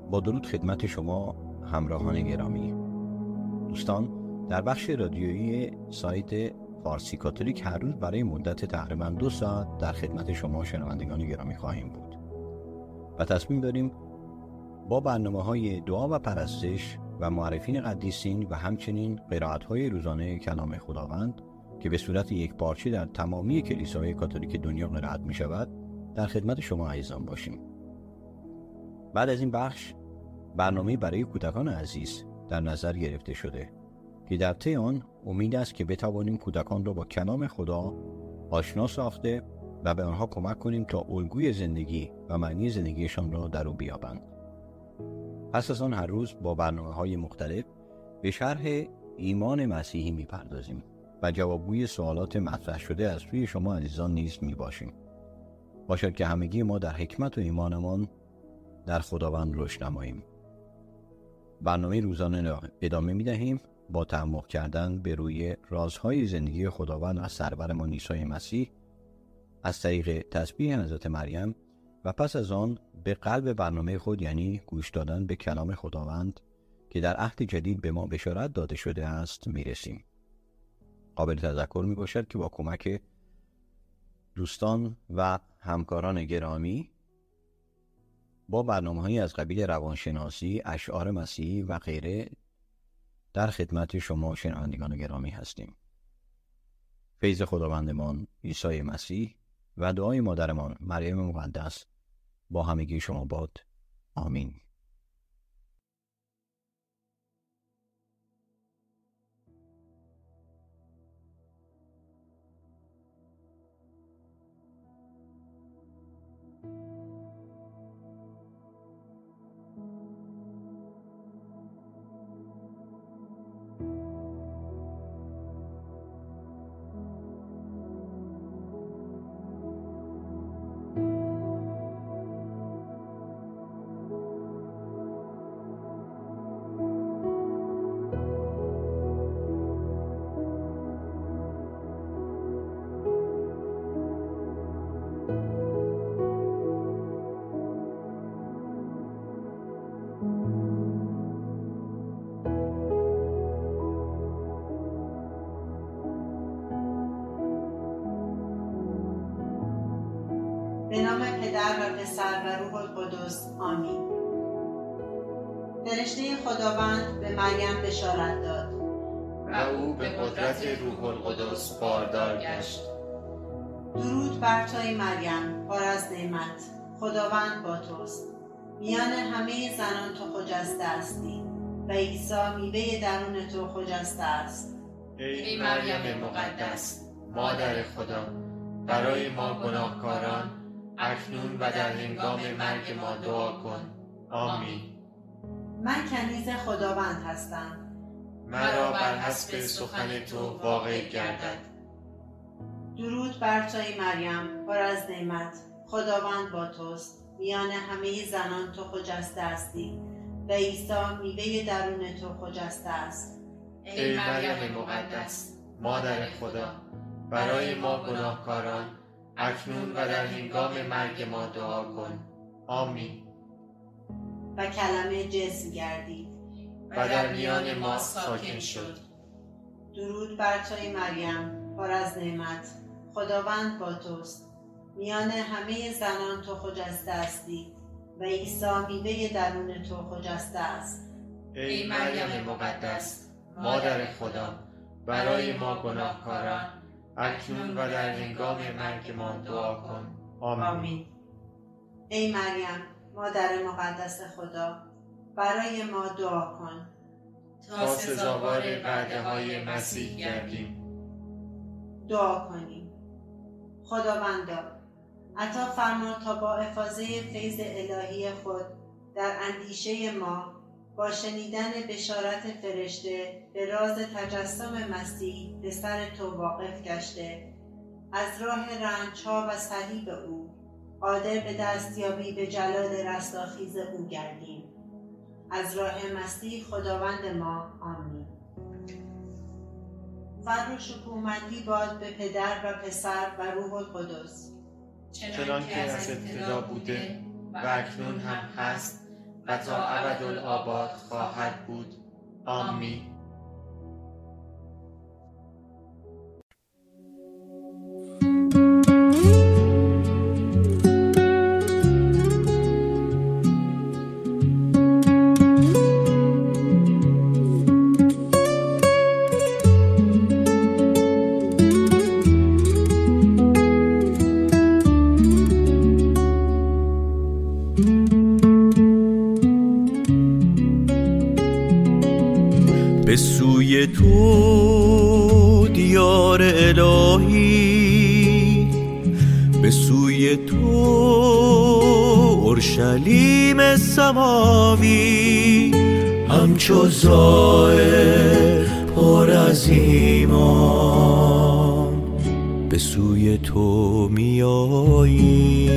با درود خدمت شما همراهان گرامی. دوستان، در بخش رادیویی سایت فارسی کاتولیک هر روز برای مدت تقریباً 2 ساعت در خدمت شما شنوندگان گرامی خواهیم بود و تصمیم داریم با برنامه‌های دعا و پرستش و معرفین قدیسین و همچنین قرائت‌های روزانه کلام خداوند که به صورت یکپارچه در تمامی کلیساهای کاتولیک دنیا قرائت می‌شود در خدمت شما عزیزان باشیم. بعد از این بخش برنامه برای کودکان عزیز در نظر گرفته شده که در طی آن امید است که بتوانیم کودکان را با کلام خدا آشنا ساخته و به آنها کمک کنیم تا الگوی زندگی و معنی زندگیشان را در او بیابند. پس از آن هر روز با برنامه‌های مختلف به شرح ایمان مسیحی می‌پردازیم و جوابگوی سوالات مطرح شده از سوی شما عزیزان نیز می‌باشیم. باشد که همگی ما در حکمت و ایمانمان در خداوند رشد نماییم. برنامه روزانه را ادامه می‌دهیم با تعمق کردن به روی رازهای زندگی خداوند از سرورمان عیسی مسیح از طریق تسبیح حضرت مریم و پس از آن به قلب برنامه خود، یعنی گوش دادن به کلام خداوند که در عهد جدید به ما بشارت داده شده است میرسیم. قابل تذکر میباشد که با کمک دوستان و همکاران گرامی با برنامه‌هایی از قبیل روانشناسی، اشعار مسیحی و غیره در خدمت شما شنوندگان گرامی هستیم. فیض خداوندمان عیسی مسیح و دعای مادرمان مریم مقدس با همگی شما باد. آمین. به نام پدر و پسر و روح القدس. آمین. فرشته خداوند به مریم بشارت داد و او به قدرت روح القدس باردار گشت. درود بر توی مریم، پر از نعمت، خداوند با توست. میان همه زنان تو خجسته هستی و عیسی میوه درون تو خجسته است. ای مریم مقدس، مادر خدا، برای ما گناهکاران اکنون و در هنگام مرگ ما دعا کن. آمین. من کنیز خداوند هستم، مرا بر حسب سخن تو واقع گردد. درود بر توی مریم، پر از نعمت، خداوند با توست. میان همه زنان تو خجسته هستی و عیسی میوه درون تو خجسته است. ای مریم مقدس، مادر خدا، برای ما گناهکاران اکنون و در هنگام مرگ ما دعا کن. آمین. و کلمه جسم گردید و در میان ما ساکن شد. درود بر توی مریم، پر از نعمت، خداوند با توست. میان همه زنان تو خجسته هستی و عیسی میوه درون تو خجسته است. ای مریم مقدس، مادر خدا، برای ما گناهکاران اکنون و در هنگام مرگ ما دعا کن. آمین. ای مریم، مادر مقدس خدا، برای ما دعا کن تا سزاوار وعده های مسیح گردیم. دعا کنیم. خداوندا، عطا فرما تا با افاضه فیض الهی خود در اندیشه ما با شنیدن بشارت فرشته به راز تجسم مسیح پسر تو واقف گشته، از راه رنج‌ها و صلیب او قادر به دستیابی به جلال رستاخیز او گردیم. از راه مسیح خداوند ما. آمین. فر و شکوهمندی باد به پدر و پسر و روح القدس، چنان که از ابتدا بوده و اکنون هم هست و تا ابدالآباد خواهد بود. آمین. به سوی تو دیار الهی، به سوی تو اورشلیم سماوی، همچو زائر پر از ایمان به سوی تو میایی.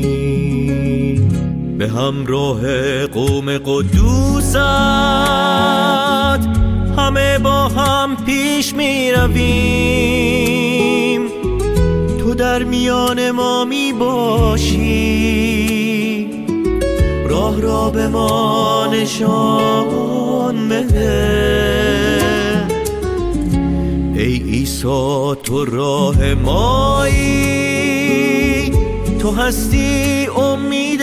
به همراه قوم قدوست همه با هم پیش می رویم. تو در میان ما می باشی، راه را به ما نشان بده. ای عیسی تو راه مایی، تو هستی امید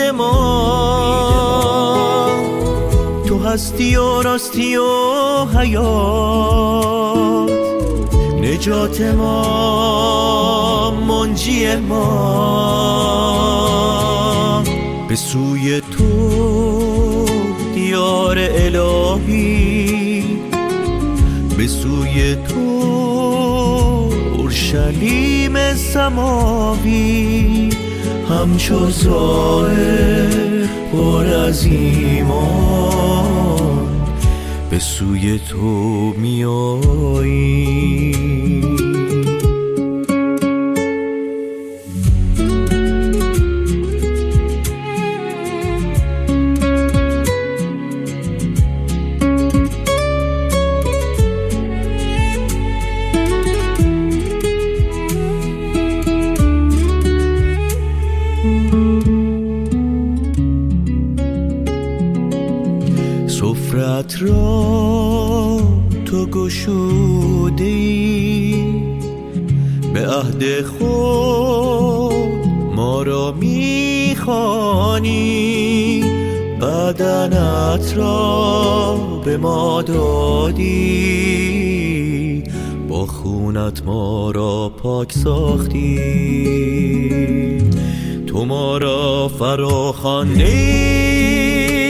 ما، تو هستی و راستی و حیات، نجات ما، منجی ما. به سوی تو دیار الهی، به سوی تو اورشلیم سماوی، همچو زائر پر از ایمان به سوی تو میایی. سفرت را تو گشودی، به عهد خود ما را میخوانی. بدنت را به ما دادی، با خونت ما را پاک ساختی. تو ما را فراخواندی،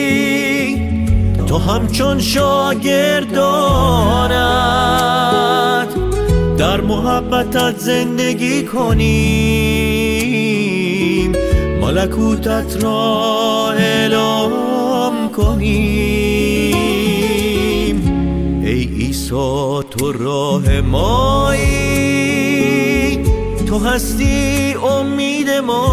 تو همچون شاگردانت در محبتت زندگی کنیم، ملکوتت را اعلام کنیم. ای عیسی تو راه مایی، تو هستی امید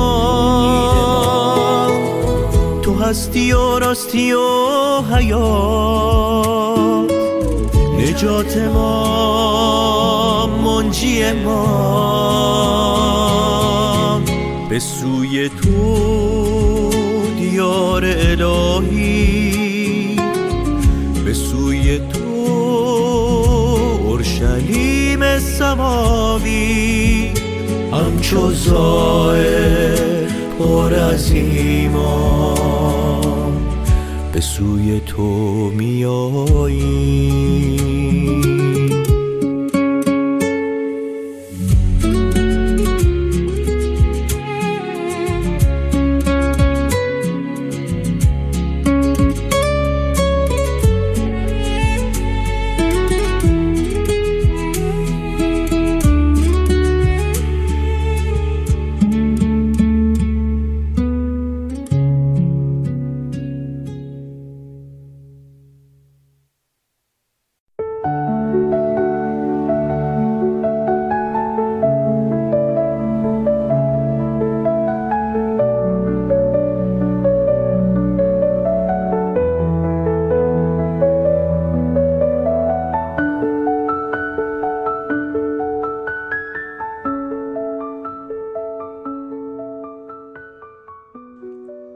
ما، تو هستی و راستی و حیات، نجات ما، منجی ما. به سوی تو دیار الهی، به سوی تو اورشلیم سماوی، همچو زائر پر از ایمان به سوی تو میایی.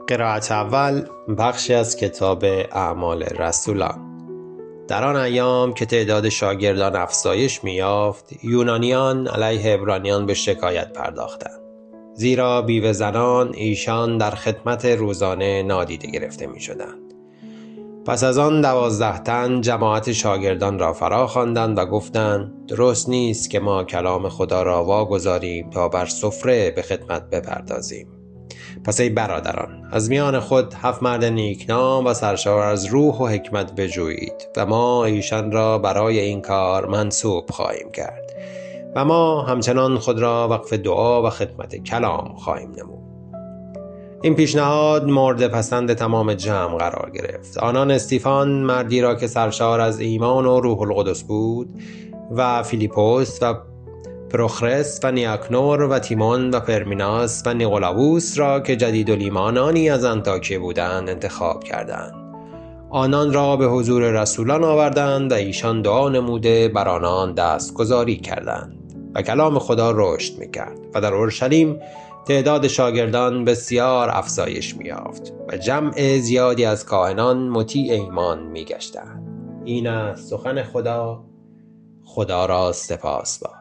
قرائت اول بخشی از کتاب اعمال رسولان. در آن ایام که تعداد شاگردان افزایش می‌یافت، یونانیان علیه عبرانیان به شکایت پرداختند، زیرا بیوه زنان ایشان در خدمت روزانه نادیده گرفته می‌شدند. پس از آن 12 تن جماعت شاگردان را فرا خواندند و گفتند: درست نیست که ما کلام خدا را واگذاریم تا بر سفره به خدمت بپردازیم. پس ای برادران، از میان خود 7 مرد نیکنام و سرشار از روح و حکمت بجویید و ما ایشان را برای این کار منصوب خواهیم کرد و ما همچنان خود را وقف دعا و خدمت کلام خواهیم نمود. این پیشنهاد مورد پسند تمام جمع قرار گرفت. آنان استیفان، مردی را که سرشار از ایمان و روح القدس بود، و فیلیپوس و پروخرس و نیاکنور و تیمون و پرمیناس و نیقولاوس را که جدیدالایمانانی از انطاکیه بودند انتخاب کردند. آنان را به حضور رسولان آوردند و ایشان دعا نموده بر آنان دستگذاری کردند و کلام خدا رشد می‌کرد و در اورشلیم تعداد شاگردان بسیار افزایش می‌یافت و جمع زیادی از کاهنان مطیع ایمان می‌گشتند. این است سخن خدا. خدا را سپاس باد.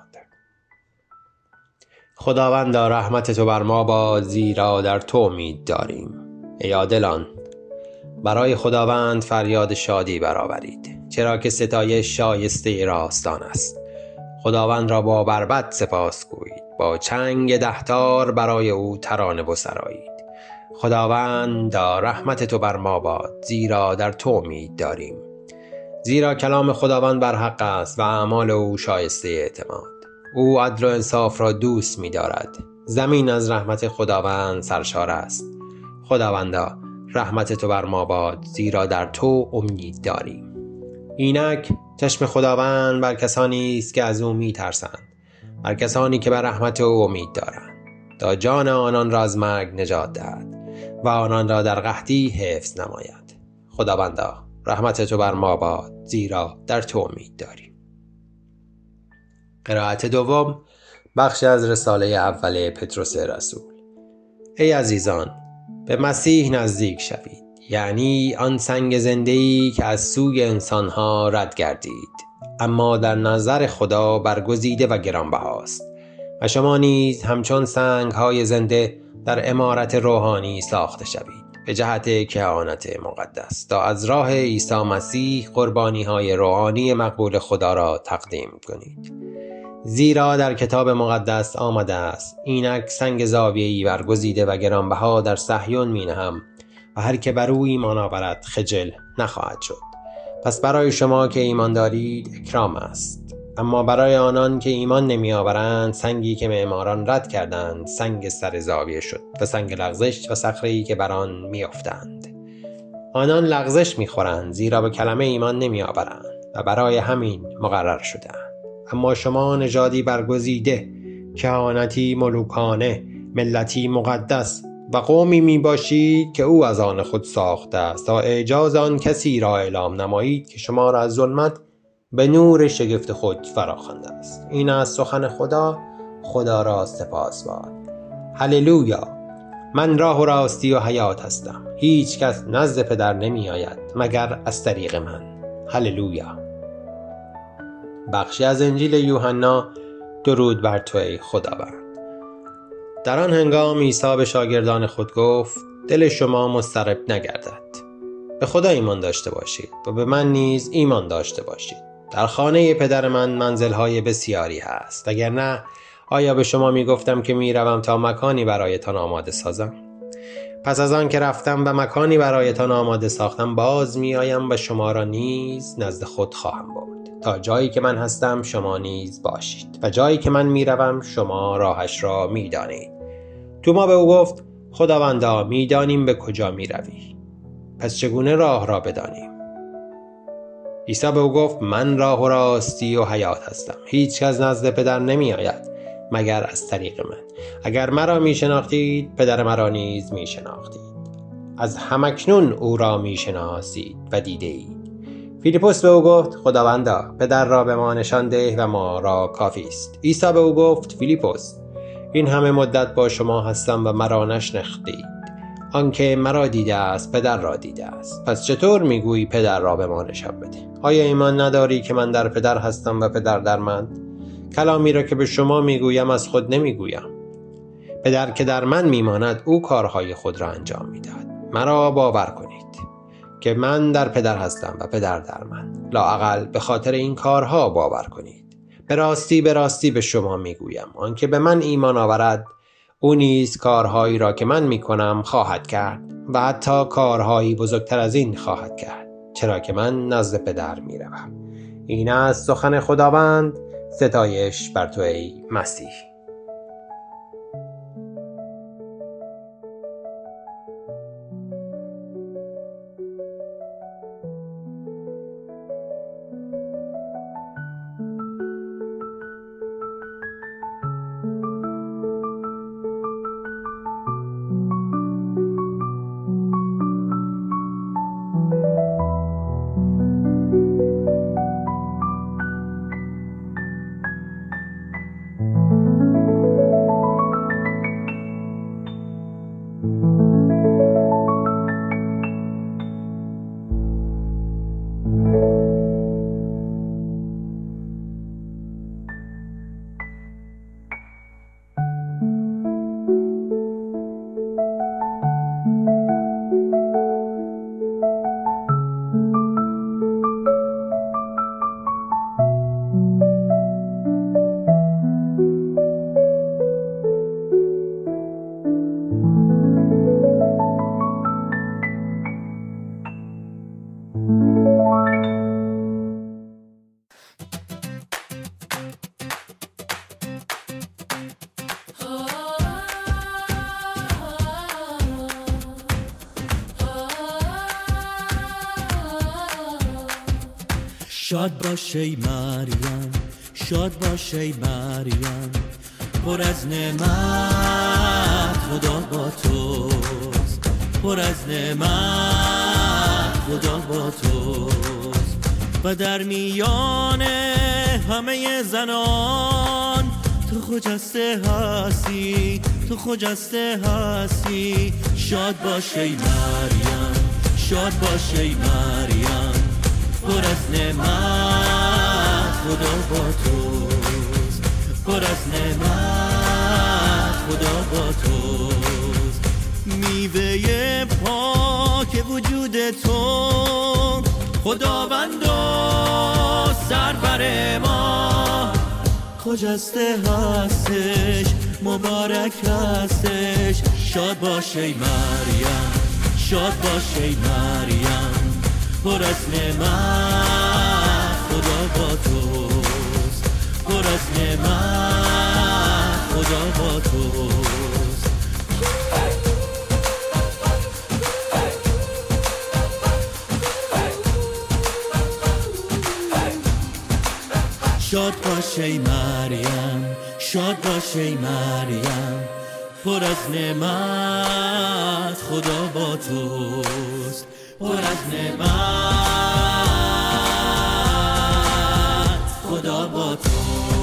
خداوندا، رحمت تو بر ما باد، زیرا در تو امید داریم. ای عادلان، برای خداوند فریاد شادی برآورید، چرا که ستایش شایسته راستان است. خداوند را با بربط سپاس گویید، با چنگ 10 تار برای او ترانه بسرایید. خداوندا، رحمت تو بر ما باد، زیرا در تو امید داریم. زیرا کلام خداوند بر حق است و اعمال او شایسته اعتماد. او عدل و انصاف را دوست می دارد. زمین از رحمت خداوند سرشار است. خداوندا، رحمت تو بر ما باد، زیرا در تو امید داریم. اینک چشم خداوند بر کسانی است که از او می ترسند، بر کسانی که بر رحمت او امید دارند، تا جان آنان را از مرگ نجات دهد و آنان را در قحطی حفظ نماید. خداوندا، رحمت تو بر ما باد، زیرا در تو امید داریم. قرائت دوم بخش از رساله اول پتروس رسول. ای عزیزان، به مسیح نزدیک شوید، یعنی آن سنگ زنده‌ای که از سوی انسانها رد گردید، اما در نظر خدا برگزیده و گرانبهاست، و شما نیز همچون سنگ‌های زنده در عمارت روحانی ساخته شوید به جهت کهانت مقدس، تا از راه عیسی مسیح قربانی‌های روحانی مقبول خدا را تقدیم کنید. زیرا در کتاب مقدس آمده است: اینک سنگ زاویه‌ای برگزیده و گرانبها در صهیون می‌نهم و هر که بر او ایمان آورد خجل نخواهد شد. پس برای شما که ایمان دارید اکرام است، اما برای آنان که ایمان نمی‌آورند سنگی که معماران رد کردند سنگ سر زاویه شد و سنگ لغزش و صخره‌ای که بر آن می‌افتند. آنان لغزش می‌خورند، زیرا به کلمه ایمان نمی‌آورند و برای همین مقرر شدند. اما شما نژادی برگزیده، کهانتی ملوکانه، ملتی مقدس و قومی می باشید که او از آن خود ساخته است، تا اعجاز آن کسی را اعلام نمایید که شما را از ظلمت به نور شگفت خود فراخوانده است. این است سخن خدا. خدا را سپاس باد. هللویا. من راه و راستی و حیات هستم. هیچ کس نزد پدر نمی آید مگر از طریق من. هللویا. بخشی از انجیل یوحنا. درود بر تو ای خداوند. در آن هنگام عیسی به شاگردان خود گفت: دل شما مضطرب نگردد. به خدا ایمان داشته باشید و به من نیز ایمان داشته باشید. در خانه پدر من منزل‌های بسیاری هست، وگرنه آیا به شما میگفتم که میروم تا مکانی برایتان آماده سازم؟ پس از آن که رفتم و مکانی برایتان آماده ساختم، باز میآیم و شما را نیز نزد خود خواهم برد، تا جایی که من هستم شما نیز باشید و جایی که من میروم شما راهش را میدانید. توما به او گفت: خداوندا، میدانیم به کجا میروی، پس چگونه راه را بدانیم؟ عیسی به او گفت: من راه و راستی و حیات هستم. هیچ کس نزد پدر نمی آید مگر از طریق من. اگر مرا می شناختید، پدر مرا نیز می شناختید. از همکنون او را می شناسید و دیده اید. فیلیپوس به او گفت: خداوندا، پدر را به ما نشان ده و ما را کافی است. عیسی به او گفت: فیلیپوس، این همه مدت با شما هستم و مرا نشناختید. آنکه مرا دیده است پدر را دیده است. پس چطور میگویی پدر را به ما نشان بده؟ آیا ایمان نداری که من در پدر هستم و پدر در من؟ کلامی را که به شما میگویم از خود نمیگویم. پدر که در من میماند او کارهای خود را انجام میدهد. مرا باور کنید که من در پدر هستم و پدر در من. لااقل به خاطر این کارها باور کنید. به راستی به شما میگویم آنکه به من ایمان آورد او نیز کارهایی را که من میکنم خواهد کرد و حتی کارهایی بزرگتر از این خواهد کرد، چرا که من نزد پدر میروم. این است سخن خداوند. ستایش بر تو ای مسیح. شاد باش ای مریم، شاد باش ای مریم، پر از نعمت خدا با توست، پر از نعمت خدا با توست. و در میان همه زنان تو خجسته هستی، تو خجسته هستی. شاد باش ای مریم، شاد باش ای مریم، پر از نعمت خدا با توست، پر از نعمت خدا با توست. میوه پاک وجود تو خداوند و سرور ما خجسته هستش، مبارک هستش. شاد باش ای مریم، شاد باش ای مریم، پر از نعمت خدا با توست، پر از نعمت خدا با توست. شاد باش ای مریم، شاد باش ای مریم، پر از نعمت خدا با توست، پر از نعمت خدا با توست.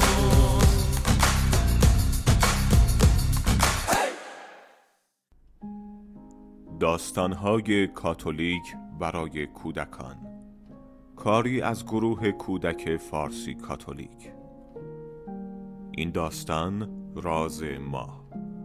داستان‌های کاتولیک برای کودکان، کاری از گروه کودک فارسی کاتولیک. این داستان راز ماه.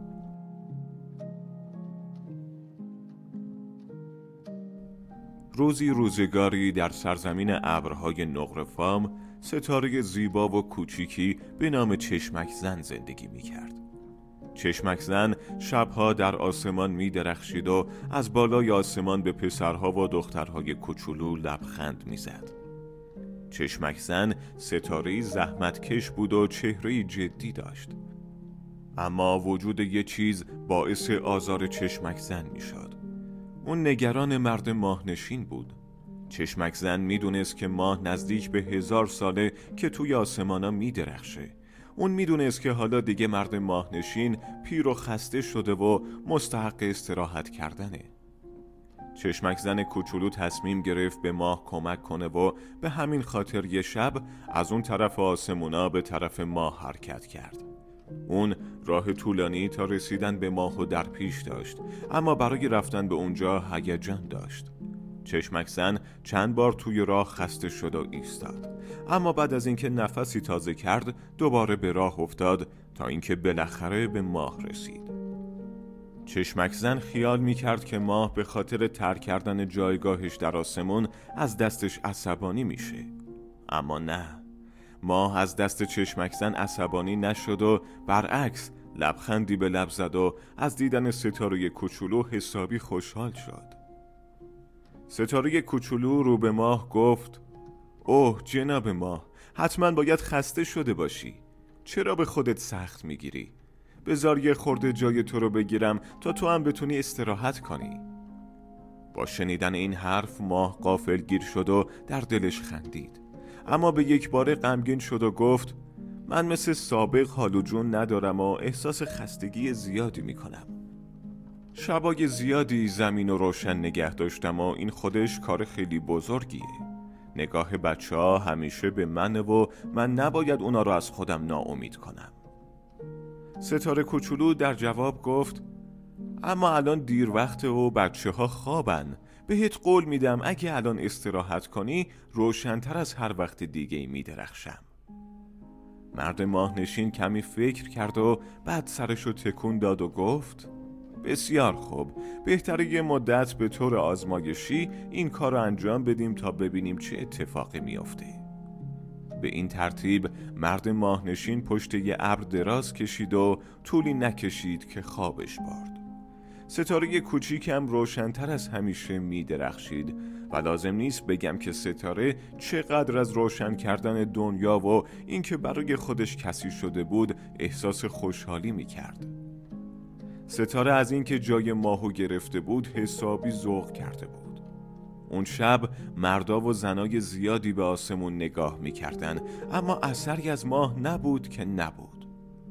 روزی روزگاری در سرزمین ابرهای نقره‌فام ستاره زیبا و کوچیکی به نام چشمک زن زندگی می‌کرد. چشمک زن شبها در آسمان می‌درخشید و از بالای آسمان به پسرها و دخترهای کوچولو لبخند می‌زد. چشمک زن ستاره‌ای زحمتکش بود و چهره‌ای جدی داشت. اما وجود یه چیز باعث آزار چشمک زن می‌شد. اون نگران مرد ماهنشین بود. چشمک زن میدونست که ماه نزدیک به 1000 ساله که توی آسمانا میدرخشه. اون میدونست که حالا دیگه مرد ماهنشین پیر و خسته شده و مستحق استراحت کردنه. چشمک زن کوچولو تصمیم گرفت به ماه کمک کنه و به همین خاطر یه شب از اون طرف آسمونا به طرف ماه حرکت کرد. اون راه طولانی تا رسیدن به ماه و در پیش داشت، اما برای رفتن به اونجا هیجان داشت. چشمک زن چند بار توی راه خسته شد و ایستاد، اما بعد از اینکه نفسی تازه کرد دوباره به راه افتاد تا اینکه بالاخره به ماه رسید. چشمک زن خیال می‌کرد که ماه به خاطر ترک کردن جایگاهش در آسمون از دستش عصبانی میشه، اما نه. ماه از دست چشمک زن عصبانی نشد و برعکس لبخندی به لب زد و از دیدن ستاره کوچولو حسابی خوشحال شد. ستاره کوچولو رو به ماه گفت: اوه جناب ماه، حتما باید خسته شده باشی. چرا به خودت سخت میگیری؟ بذار یه خورده جای تو رو بگیرم تا تو هم بتونی استراحت کنی. با شنیدن این حرف ماه غافلگیر شد و در دلش خندید، اما به یک باره غمگین شد و گفت: من مثل سابق حال و جون ندارم و احساس خستگی زیادی میکنم. شبای زیادی زمین رو روشن نگه داشتم و این خودش کار خیلی بزرگیه. نگاه بچه‌ها همیشه به منه و من نباید اونا رو از خودم ناامید کنم. ستاره کوچولو در جواب گفت: اما الان دیر وقته و بچه‌ها خوابن. بهت قول میدم اگه الان استراحت کنی روشن‌تر از هر وقت دیگه می‌درخشم. مرد ماهنشین کمی فکر کرد و بعد سرشو تکون داد و گفت: بسیار خوب، بهتره یه مدت به طور آزمایشی این کار رو انجام بدیم تا ببینیم چه اتفاقی میافته. به این ترتیب مرد ماهنشین پشت یه ابر دراز کشید و طولی نکشید که خوابش برد. ستاره کوچیکم روشن‌تر از همیشه می‌درخشید و لازم نیست بگم که ستاره چقدر از روشن کردن دنیا و اینکه برای خودش کسی شده بود احساس خوشحالی می‌کرد. ستاره از اینکه جای ماهو گرفته بود حسابی ذوق کرده بود. اون شب مردا و زنای زیادی به آسمون نگاه می‌کردن، اما اثری از ماه نبود که نبود.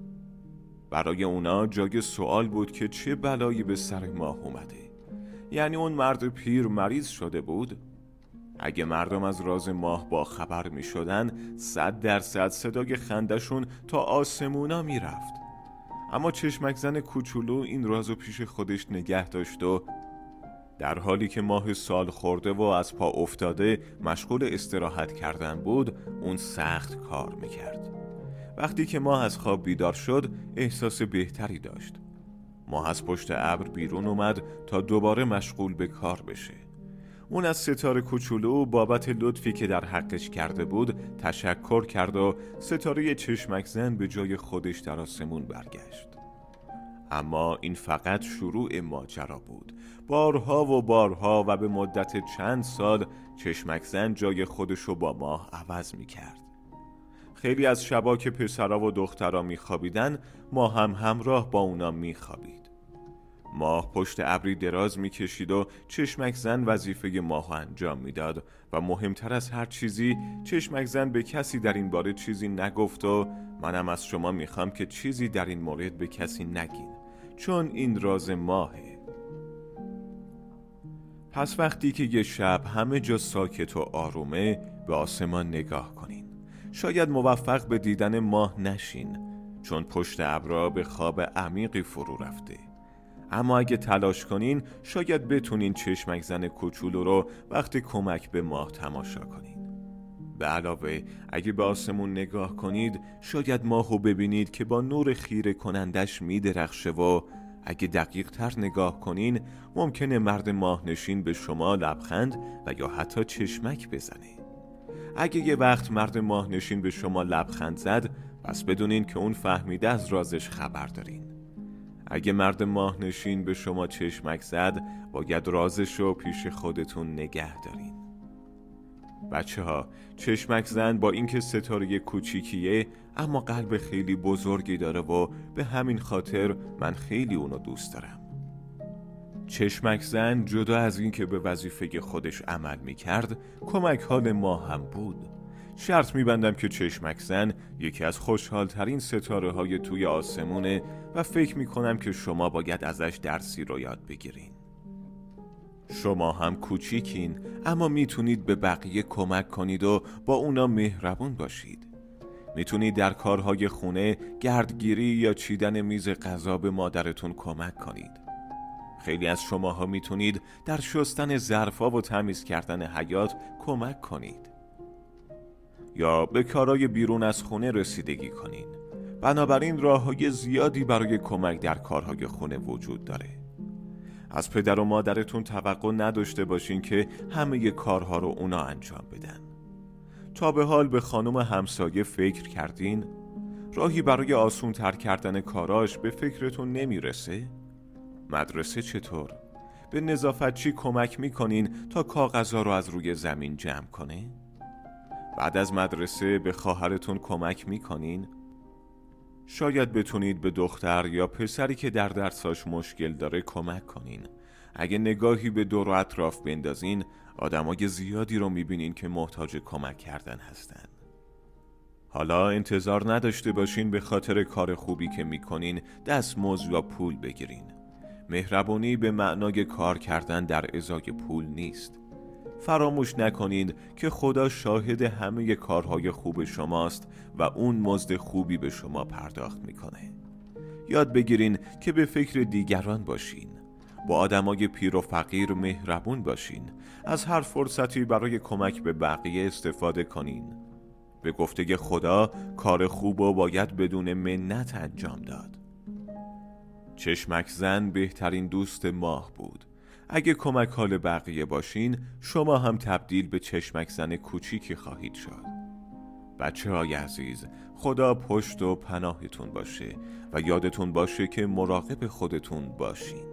برای اونا جای سوال بود که چه بلایی به سر ماه اومده. یعنی اون مرد پیر مریض شده بود؟ اگه مردم از راز ماه با خبر می شدن 100% صدای خندشون تا آسمونا می رفت. اما چشمک زن کوچولو این رازو پیش خودش نگه داشت و در حالی که ماه سال خورده و از پا افتاده مشغول استراحت کردن بود اون سخت کار می کرد. وقتی که ماه از خواب بیدار شد احساس بهتری داشت. ماه از پشت ابر بیرون اومد تا دوباره مشغول به کار بشه. اون از ستاره کوچولو بابت لطفی که در حقش کرده بود تشکر کرد و ستاره چشمک زن به جای خودش در آسمون برگشت. اما این فقط شروع ماجرا بود. بارها و بارها و به مدت چند سال چشمک زن جای خودشو با ماه عوض می کرد. خیلی از شبا که پسرا و دخترا می خوابیدن ماه هم همراه با اونا می خوابید. ماه پشت ابری دراز می کشید و چشمک زن وظیفه ماه انجام می داد و مهمتر از هر چیزی چشمک زن به کسی در این باره چیزی نگفت و منم از شما می خوام که چیزی در این مورد به کسی نگین، چون این راز ماهه. پس وقتی که یه شب همه جا ساکت و آرومه به آسمان نگاه کنین. شاید موفق به دیدن ماه نشین، چون پشت ابرها به خواب عمیقی فرو رفته. اما اگه تلاش کنین شاید بتونین چشمک زن کوچولو رو وقتی کمک به ماه تماشا کنین. به علاوه اگه به آسمون نگاه کنید شاید ماهو ببینید که با نور خیره کنندش میدرخشه و اگه دقیق تر نگاه کنین ممکنه مرد ماهنشین به شما لبخند و یا حتی چشمک بزنه. اگه یه وقت مرد ماهنشین به شما لبخند زد پس بدونین که اون فهمیده از رازش خبر دارین. اگه مرد ماهنشین به شما چشمک زد باید رازشو پیش خودتون نگه دارین. بچه ها، چشمک زن با اینکه ستاره کوچیکیه اما قلب خیلی بزرگی داره و به همین خاطر من خیلی اونو دوست دارم. چشمک زن جدا از اینکه به وظیفه خودش عمل میکرد کمک حال ما هم بود. شرط میبندم که چشمک زن یکی از خوشحالترین ستاره های توی آسمونه و فکر میکنم که شما باید ازش درسی رو یاد بگیرین. شما هم کوچیکین اما میتونید به بقیه کمک کنید و با اونا مهربون باشید. میتونید در کارهای خونه، گردگیری یا چیدن میز غذا به مادرتون کمک کنید. خیلی از شماها میتونید در شستن ظرفا و تمیز کردن حیاط کمک کنید. یا به کارهای بیرون از خونه رسیدگی کنید. بنابراین راههای زیادی برای کمک در کارهای خونه وجود داره. از پدر و مادرتون توقع نداشته باشین که همه کارها رو اونا انجام بدن. تا به حال به خانم همسایه فکر کردین؟ راهی برای آسون تر کردن کاراش به فکرتون نمیرسه؟ مدرسه چطور؟ به نظافتچی کمک میکنین تا کاغذها رو از روی زمین جمع کنه؟ بعد از مدرسه به خواهرتون کمک میکنین؟ شاید بتونید به دختر یا پسری که در درساش مشکل داره کمک کنین. اگه نگاهی به دور و اطراف بندازین، آدمای زیادی رو میبینین که محتاج کمک کردن هستن. حالا انتظار نداشته باشین به خاطر کار خوبی که میکنین دستمزد یا پول بگیرین. مهربانی به معنای کار کردن در ازای پول نیست. فراموش نکنید که خدا شاهد همه کارهای خوب شماست و اون مزد خوبی به شما پرداخت میکنه. یاد بگیرین که به فکر دیگران باشین. با آدمای پیر و فقیر مهربون باشین. از هر فرصتی برای کمک به بقیه استفاده کنین. به گفته خدا کار خوب رو باید بدون منت انجام داد. چشمک زن بهترین دوست ماه بود. اگه کمک حال بقیه باشین، شما هم تبدیل به چشمک زن کوچیکی خواهید شد. بچه‌های عزیز، خدا پشت و پناهتون باشه و یادتون باشه که مراقب خودتون باشین.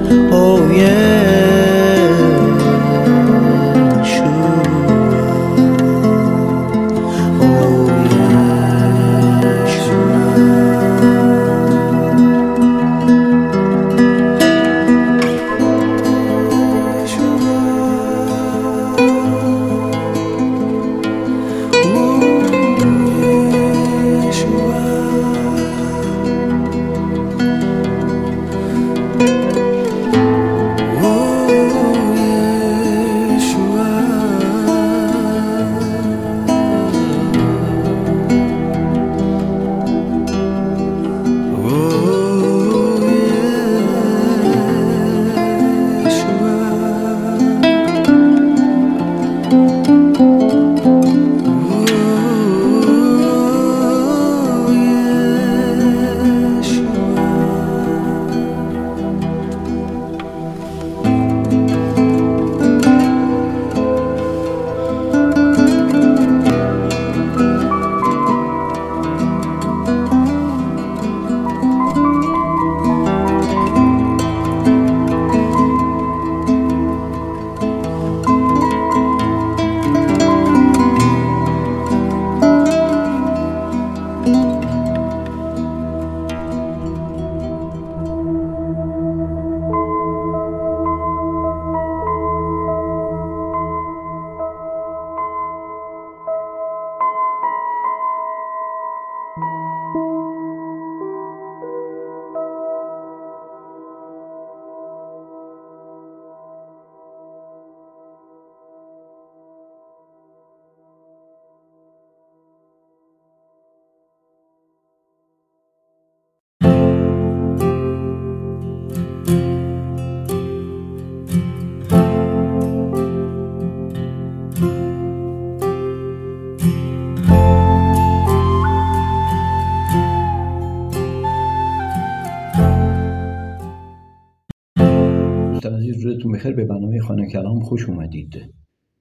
روزتون بخیر. به برنامه خانه کلام خوش اومدید.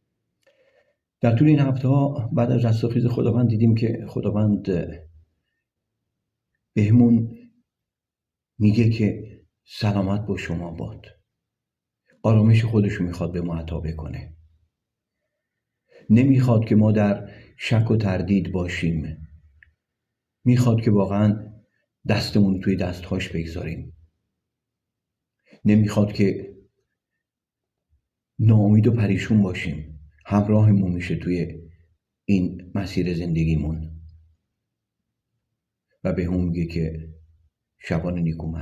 در طول این هفته ها بعد از رستاخیز خداوند دیدیم که خداوند بهمون میگه که سلامت با شما باد. آرامش خودشو میخواد به ما عطا بکنه. نمیخواد که ما در شک و تردید باشیم. میخواد که واقعا دستمون توی دستهاش بگذاریم. نمیخواد که ناامید و پریشون باشیم. همراهمون میشه توی این مسیر زندگیمون و به هم میگه که شبان نیکو من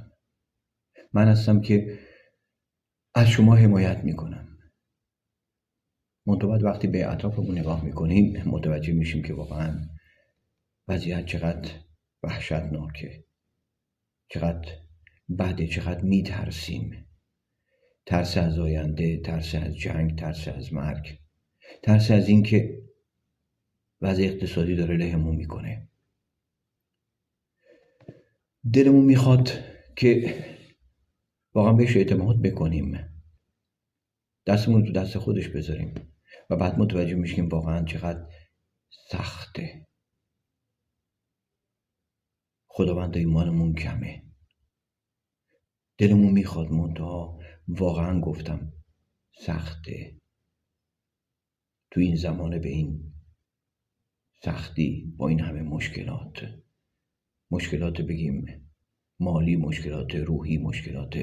هستم که از شما حمایت میکنم. منتها وقتی به اطرافمون نگاه میکنیم متوجه میشیم که واقعا وضعیت چقدر وحشتناکه، چقدر بده، چقدر میترسیم. ترس از آینده، ترس از جنگ، ترس از مرگ، ترس از این که وضع اقتصادی داره لهمون میکنه. دلمون میخواد که واقعا بهش اعتماد بکنیم، دستمون تو دست خودش بذاریم و بعد متوجه میشیم واقعا چقدر سخته. خداوند ایمانمون کمه. دلمون میخواد منتها واقعا گفتم سخته. تو این زمانه به این سختی با این همه مشکلات بگیم مالی، مشکلات روحی، مشکلات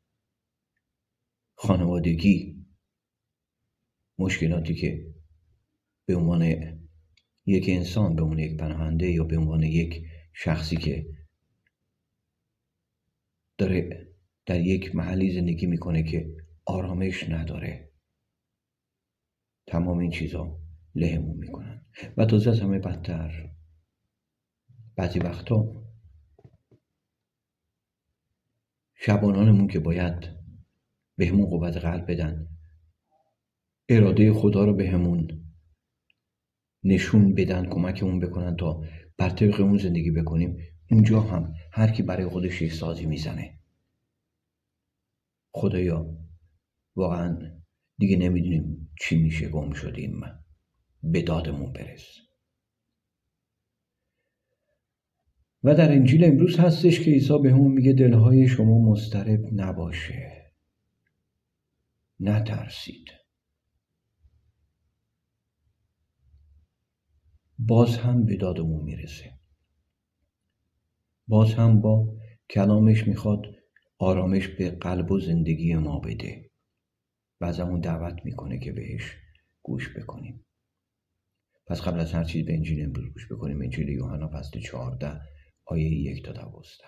خانوادگی، مشکلاتی که به عنوان یک انسان، به عنوان یک پناهنده یا به عنوان یک شخصی که داره در یک محلی زندگی میکنه که آرامش نداره، تمام این چیزا لهمون میکنن. و تازه از همه بدتر بعضی وقتا شبانانمون که باید بهمون قوت قلب بدن، اراده خدا رو بهمون نشون بدن، کمکمون بکنن تا بر طبق اون زندگی بکنیم، اونجا هم هر کی برای خودش یک سازی میزنه. خدایا واقعا دیگه نمیدونیم چی میشه، گم شدیم، به دادمون برس. و در انجیل امروز هستش که عیسی به همون میگه دلهای شما مضطرب نباشه، نترسید. باز هم به دادمون میرسه، باز هم با کلامش میخواد آرامش به قلب و زندگی ما بده و ازمون دعوت میکنه که بهش گوش بکنیم. پس قبل از هر چیز به انجیل امروز گوش بکنیم. انجیل یوحنا فصل 14 آیه 1 تا 12.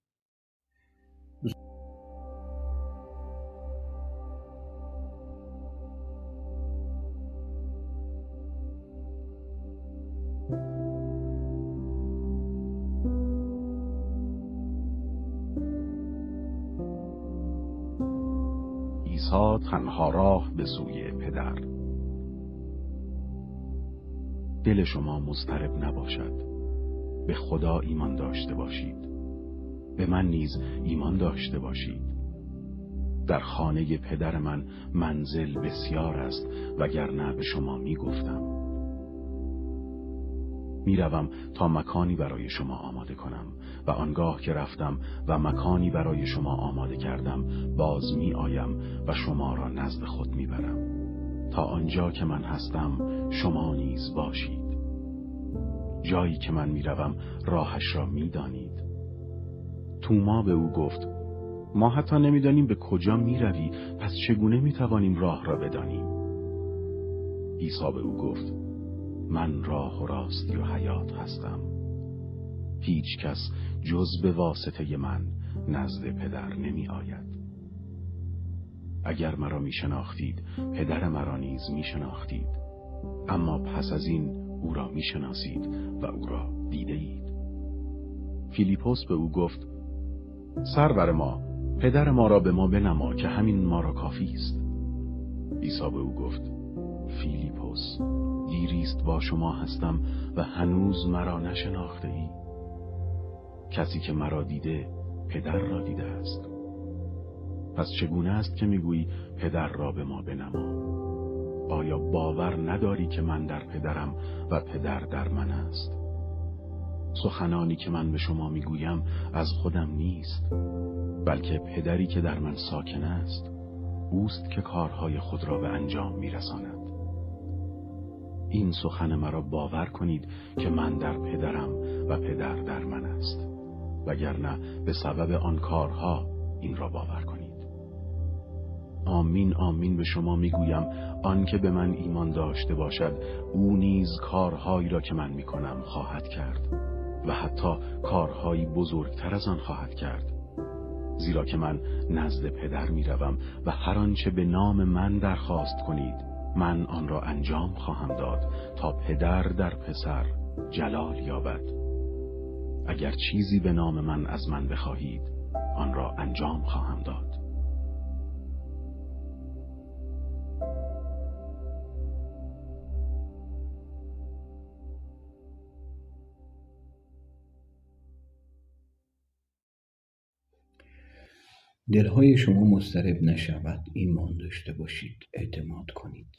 عیسی تنها راه به سوی پدر. دل شما مضطرب نباشد، به خدا ایمان داشته باشید، به من نیز ایمان داشته باشید. در خانه پدر من منزل بسیار است، وگرنه به شما میگفتم. میروم تا مکانی برای شما آماده کنم و آنگاه که رفتم و مکانی برای شما آماده کردم باز می آیم و شما را نزد خود میبرم، تا آنجا که من هستم شما نیز باشید. جایی که من میروم راهش را میدانید. توما به او گفت ما حتی نمیدانیم به کجا میروی، پس چگونه میتوانیم راه را بدانیم؟ عیسی به او گفت من راه و راستی و حیات هستم. هیچ کس جز به واسطه من نزد پدر نمی آید. اگر مرا می شناختید پدر مرا نیز می شناختید، اما پس از این او را می شناسید و او را دیده اید. فیلیپوس به او گفت سرور ما، پدر ما را به ما بنما که همین ما را کافی است. عیسی به او گفت فیلیپوس، دیریست با شما هستم و هنوز مرا نشناخته ای. کسی که مرا دیده پدر را دیده است. پس چگونه است که میگویی پدر را به ما بنما؟ آیا باور نداری که من در پدرم و پدر در من است؟ سخنانی که من به شما میگویم از خودم نیست، بلکه پدری که در من ساکن است اوست که کارهای خود را به انجام میرساند. این سخن مرا باور کنید که من در پدرم و پدر در من است، وگرنه به سبب آن کارها این را باور کنید. آمین آمین به شما میگویم آن که به من ایمان داشته باشد او نیز کارهایی را که من میکنم خواهد کرد و حتی کارهایی بزرگتر از آن خواهد کرد، زیرا که من نزد پدر میروم و هر آنچه به نام من درخواست کنید من آن را انجام خواهم داد تا پدر در پسر جلال یابد. اگر چیزی به نام من از من بخواهید آن را انجام خواهم داد. دلهای شما مضطرب نشود، ایمان داشته باشید، اعتماد کنید.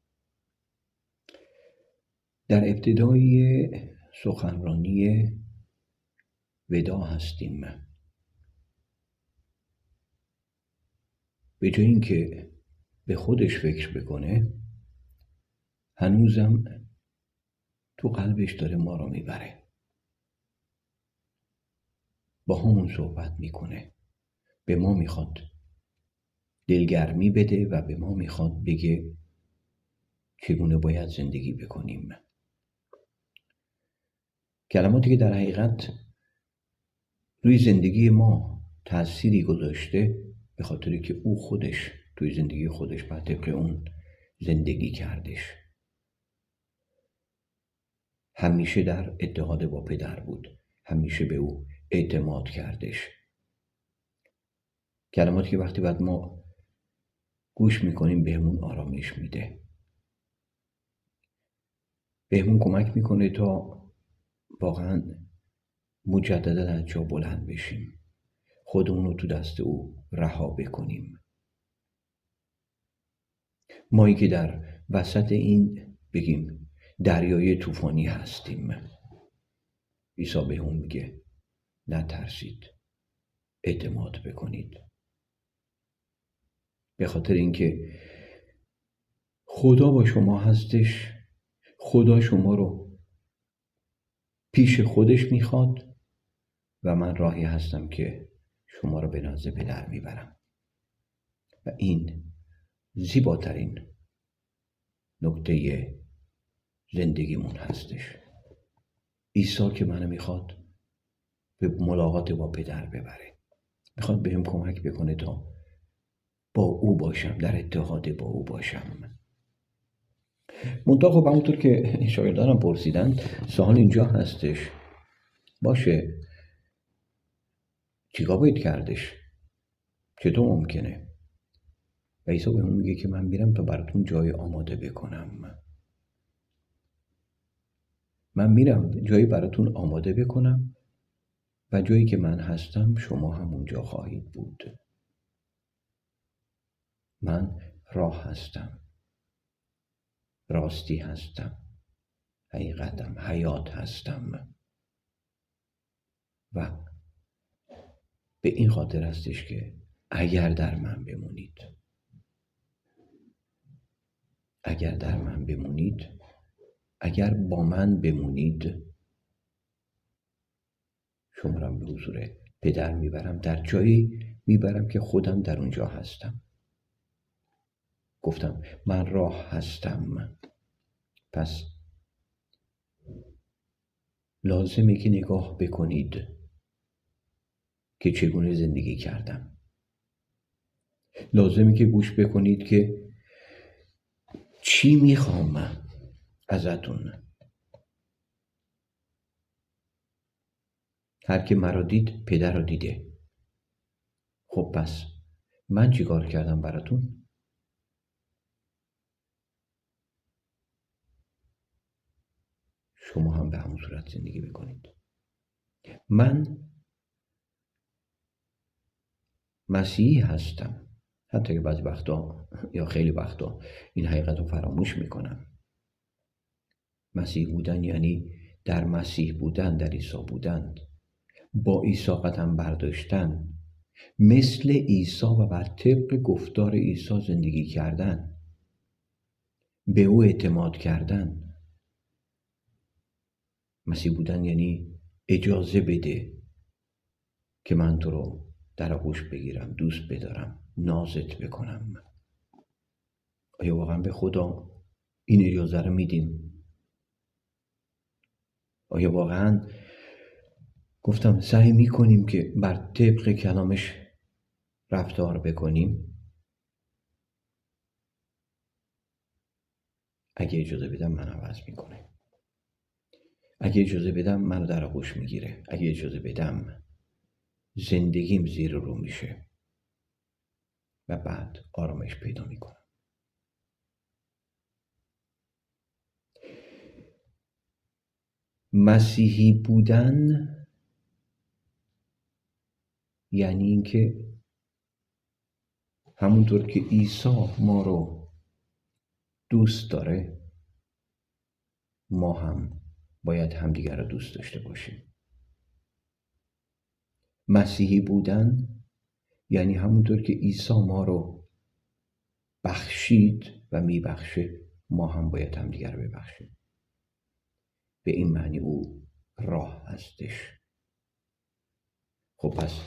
در ابتدای سخنرانی ودا هستیم. به جای اینکه به خودش فکر بکنه هنوزم تو قلبش داره ما رو میبره، با همون صحبت میکنه، به ما میخواد دلگرمی بده و به ما میخواد بگه چگونه باید زندگی بکنیم. کلماتی که در حقیقت روی زندگی ما تأثیری گذاشته به خاطری که او خودش توی زندگی خودش بر طبق اون زندگی کردش. همیشه در اتحاد با پدر بود، همیشه به او اعتماد کردش. کلماتی که وقتی بعد ما گوش میکنیم بهمون آرامش میده، بهمون کمک میکنه تا واقعا مجددا از جا بلند بشیم، خودمون رو تو دست او رها بکنیم. مایی که در وسط این بگیم دریای طوفانی هستیم، عیسی بهمون میگه نترسید، اعتماد بکنید. به خاطر اینکه خدا با شما هستش. خدا شما رو پیش خودش میخواد و من راهی هستم که شما رو به نزد پدر میبرم و این زیباترین نکته زندگیمون هستش. عیسی که منو میخواد به ملاقات با پدر ببره، میخواد بهم کمک بکنه تا با او باشم، در اتحاد با او باشم. منتها خب همونطور که شاگردانم پرسیدن، سوال اینجا هستش باشه چیکار باید کردش؟ چطور ممکنه؟ و عیسی بهمون میگه که من میرم تا براتون جای آماده بکنم. من میرم جایی براتون آماده بکنم و جایی که من هستم شما هم اونجا خواهید بود. من راه هستم، راستی هستم، حقیقتم، حیات هستم و به این خاطر هستش که اگر در من بمونید، اگر در من بمونید، اگر با من بمونید، شما را به حضور پدر میبرم، در جایی میبرم که خودم در اونجا هستم. گفتم من راه هستم، پس لازمه که نگاه بکنید که چگونه زندگی کردم. لازمه که گوش بکنید که چی میخوام ازتون. هر که مرا دید پدر را دیده. خب پس من چیکار کردم براتون؟ شما هم به همون صورت زندگی بکنید. من مسیحی هستم، حتی که بعضی وقتا یا خیلی وقتا این حقیقت رو فراموش میکنم. مسیح بودن یعنی در مسیح بودن، در عیسی بودن، با عیسی قدم برداشتن، مثل عیسی و بر طبق گفتار عیسی زندگی کردن، به او اعتماد کردن. مسیح بودن یعنی اجازه بده که من تو رو در آغوش بگیرم، دوست بدارم، نازت بکنم. آیا واقعا به خدا این اجازه رو میدیم؟ آیا واقعا گفتم سعی میکنیم که بر طبق کلامش رفتار بکنیم؟ اگه اجازه بدم من عوض میکنه. اگه اجازه بدم منو در آغوش میگیره. اگه اجازه بدم زندگیم زیر رو میشه و بعد آرامش پیدا میکنم. مسیحی بودن یعنی اینکه همونطور که عیسی ما رو دوست داره، ما هم باید همدیگر رو دوست داشته باشیم. مسیحی بودن یعنی همونطور که عیسی ما رو بخشید و میبخشه، ما هم باید همدیگر رو ببخشیم. به این معنی او راه هستش. خب پس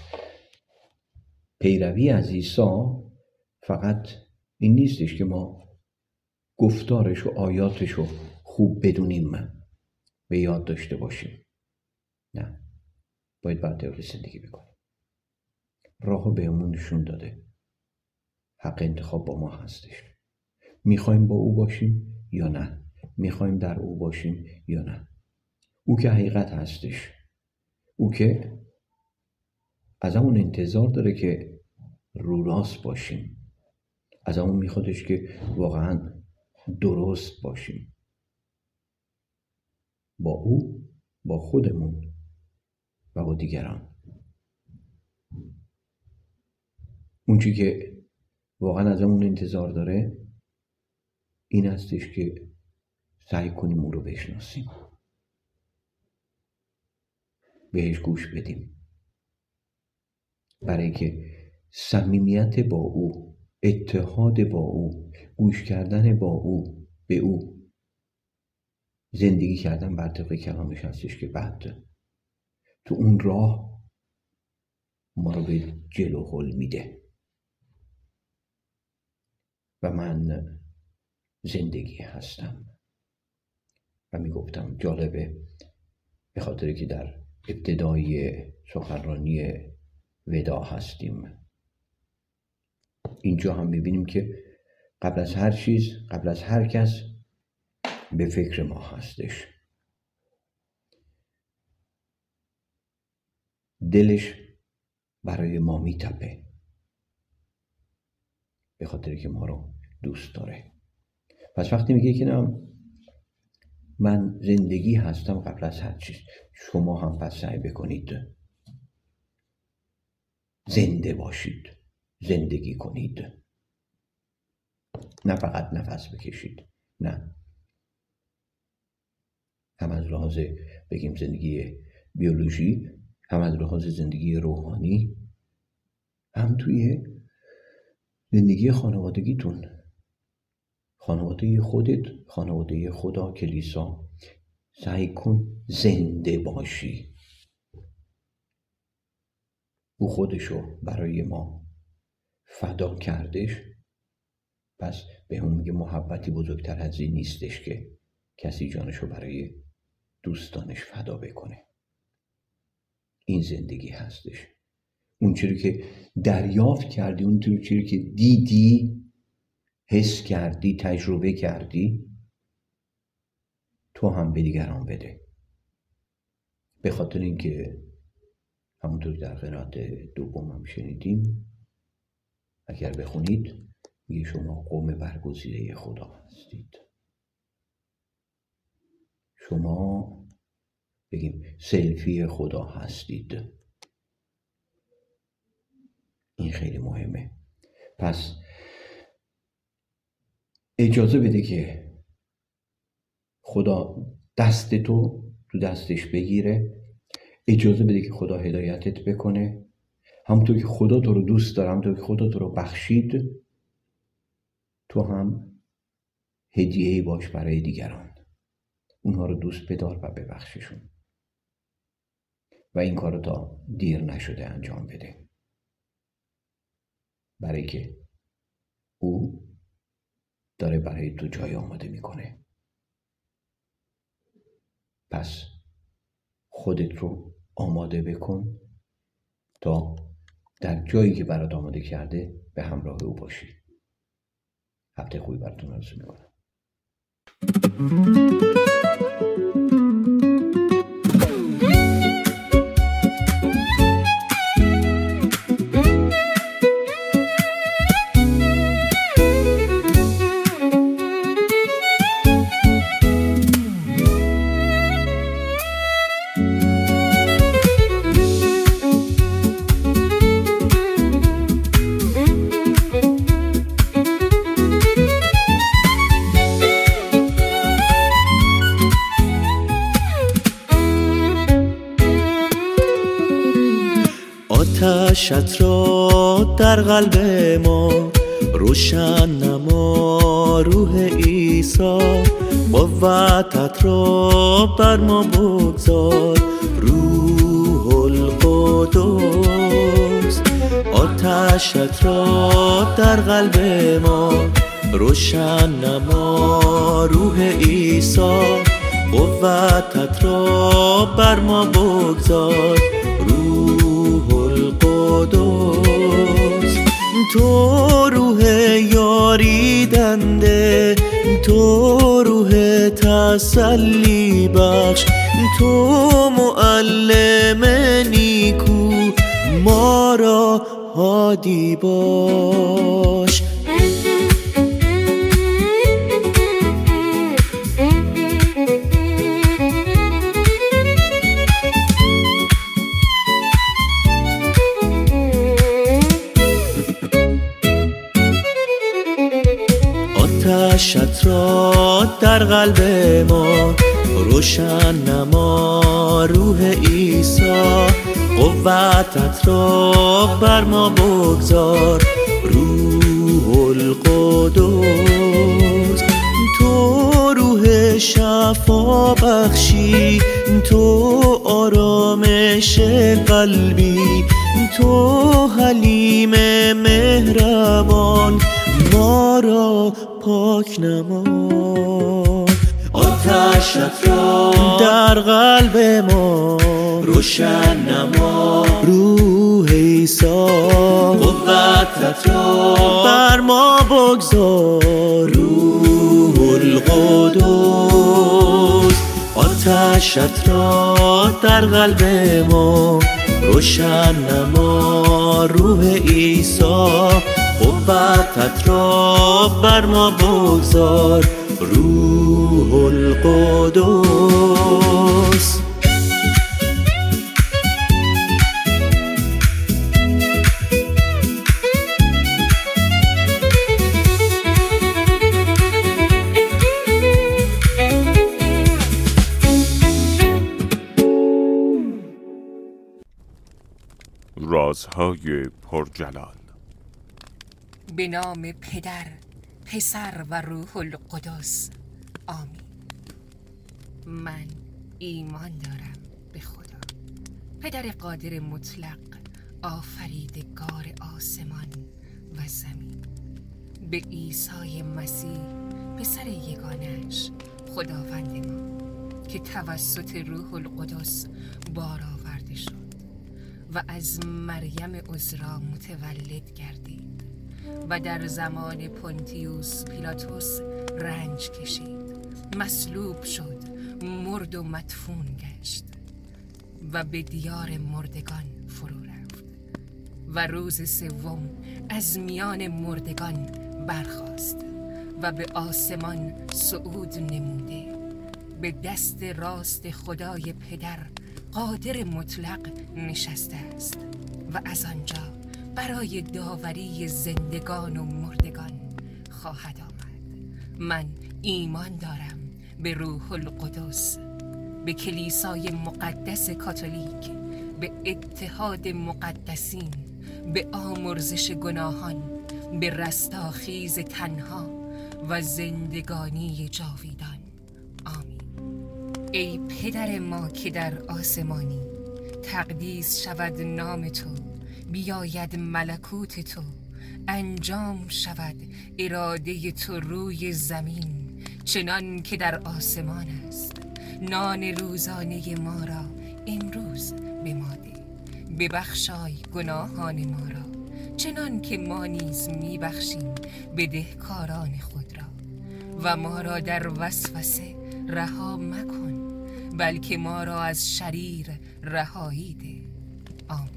پیروی از عیسی فقط این نیستش که ما گفتارش و آیاتش رو خوب بدونیم، به یاد داشته باشیم. نه، باید بر طبق زندگی بکنیم. راهو بهمون نشون داده. حق انتخاب با ما هستش. میخوایم با او باشیم یا نه؟ میخوایم در او باشیم یا نه؟ او که حقیقت هستش. او که از همون انتظار داره که رو راست باشیم. از همون میخوادش که واقعا درست باشیم. با او، با خودمون و با دیگران. اون چی که واقعا از همون انتظار داره این هستش که سعی کنیم او رو بشناسیم، بهش گوش بدیم، برای که صمیمیت با او، اتحاد با او، گوش کردن با او به او، زندگی کردن بر طبق کلامش هستش که بعد تو اون راه ما رو به جلو هل میده. و من زندگی هستم. و میگفتم جالبه، به خاطر که در ابتدای سخنرانی ودا هستیم، اینجا هم میبینیم که قبل از هر چیز، قبل از هر کس به فکر ما هستش. دلش برای ما میتپه، به خاطر که ما رو دوست داره. پس وقتی میگه که نه من زندگی هستم قبل از هر چیز، شما هم پس سعی بکنید زنده باشید، زندگی کنید، نه فقط نفس بکشید، نه، هم از لحاظ بگیم زندگی بیولوژی، هم از لحاظ زندگی روحانی، هم توی زندگی خانوادگیتون، خانواده خودت، خانواده خدا، کلیسا. سعی کن زنده باشی. او خودشو برای ما فدا کردش، پس به اون میگه محبتی بزرگتر از این نیستش که کسی جانشو برای دوستانش فدا بکنه. این زندگی هستش. اون چیزی که دریافت کردی، اون چیزی که دیدی، حس کردی، تجربه کردی، تو هم به دیگران بده. به خاطر اینکه همونطور در قرائت دوم هم شنیدیم، اگر بخونید میگه شما قوم برگزیده خدا هستید. شما بگیم سلفی خدا هستید. این خیلی مهمه. پس اجازه بده که خدا دست تو دستش بگیره. اجازه بده که خدا هدایتت بکنه. همونطور که خدا تو رو دوست داره، همونطور که خدا تو رو بخشید، تو هم هدیه‌ای باش برای دیگران. اونها رو دوست بدار و ببخششون. و این کار رو تا دیر نشده انجام بده. برای که او داره برای تو جای آماده میکنه. پس خودت رو آماده بکن تا در جایی که برات آماده کرده به همراه او باشی. هفته خوبی براتون آرزو میکنم. آتشت را در قلب ما روشن نما، روح عیسی قوتت را بر ما بگذار، روح القدس. آتشت را در قلب ما روشن نما، روح عیسی قوتت را بر ما بگذار، روح القدس. تو روح یاری دنده، تو روح تسلی بخش، تو معلم نیکو ما را هادی باش. آتشت را در قلب ما روشن نما، روح عیسی قوتت را بر ما بگذار روح القدس. تو روح شفا بخشی، تو آرامش قلبی، تو حلیم مهربان، ما را پاک نما. آتشت را در قلب ما روشن نما، روح عیسی قوتت را بر ما بگذار روح القدس. آتشت را در قلب ما روشن نما، روح عیسی قوتت را بر ما بگذار روح القدس. رازهای پرجلال. به نام پدر، پسر و روح القدس، آمین. من ایمان دارم به خدا، پدر قادر مطلق، آفریدگار آسمان و زمین، به عیسی مسیح پسر یگانه‌اش خداوند ما که توسط روح القدس بار آورده شد و از مریم عذرا متولد گردید و در زمان پونتیوس پیلاتوس رنج کشید، مصلوب شد، مرد و مدفون گشت و به دیار مردگان فرو رفت و روز سوم از میان مردگان برخاست و به آسمان صعود نموده، به دست راست خدای پدر قادر مطلق نشسته است و از آنجا برای داوری زندگان و مردگان خواهد آمد. من ایمان دارم به روح القدس، به کلیسای مقدس کاتولیک، به اتحاد مقدسین، به آمرزش گناهان، به رستاخیز تنها و زندگانی جاویدان. آمین. ای پدر ما که در آسمانی، تقدیس شود نام تو، بیاید ملکوت تو، انجام شود اراده تو روی زمین چنان که در آسمان است. نان روزانه ما را امروز به ما ده، ببخشای گناهان ما را چنان که ما نیز میبخشیم بدهکاران خود را، و ما را در وسوسه رها مکن، بلکه ما را از شریر رهایی ده. آمین.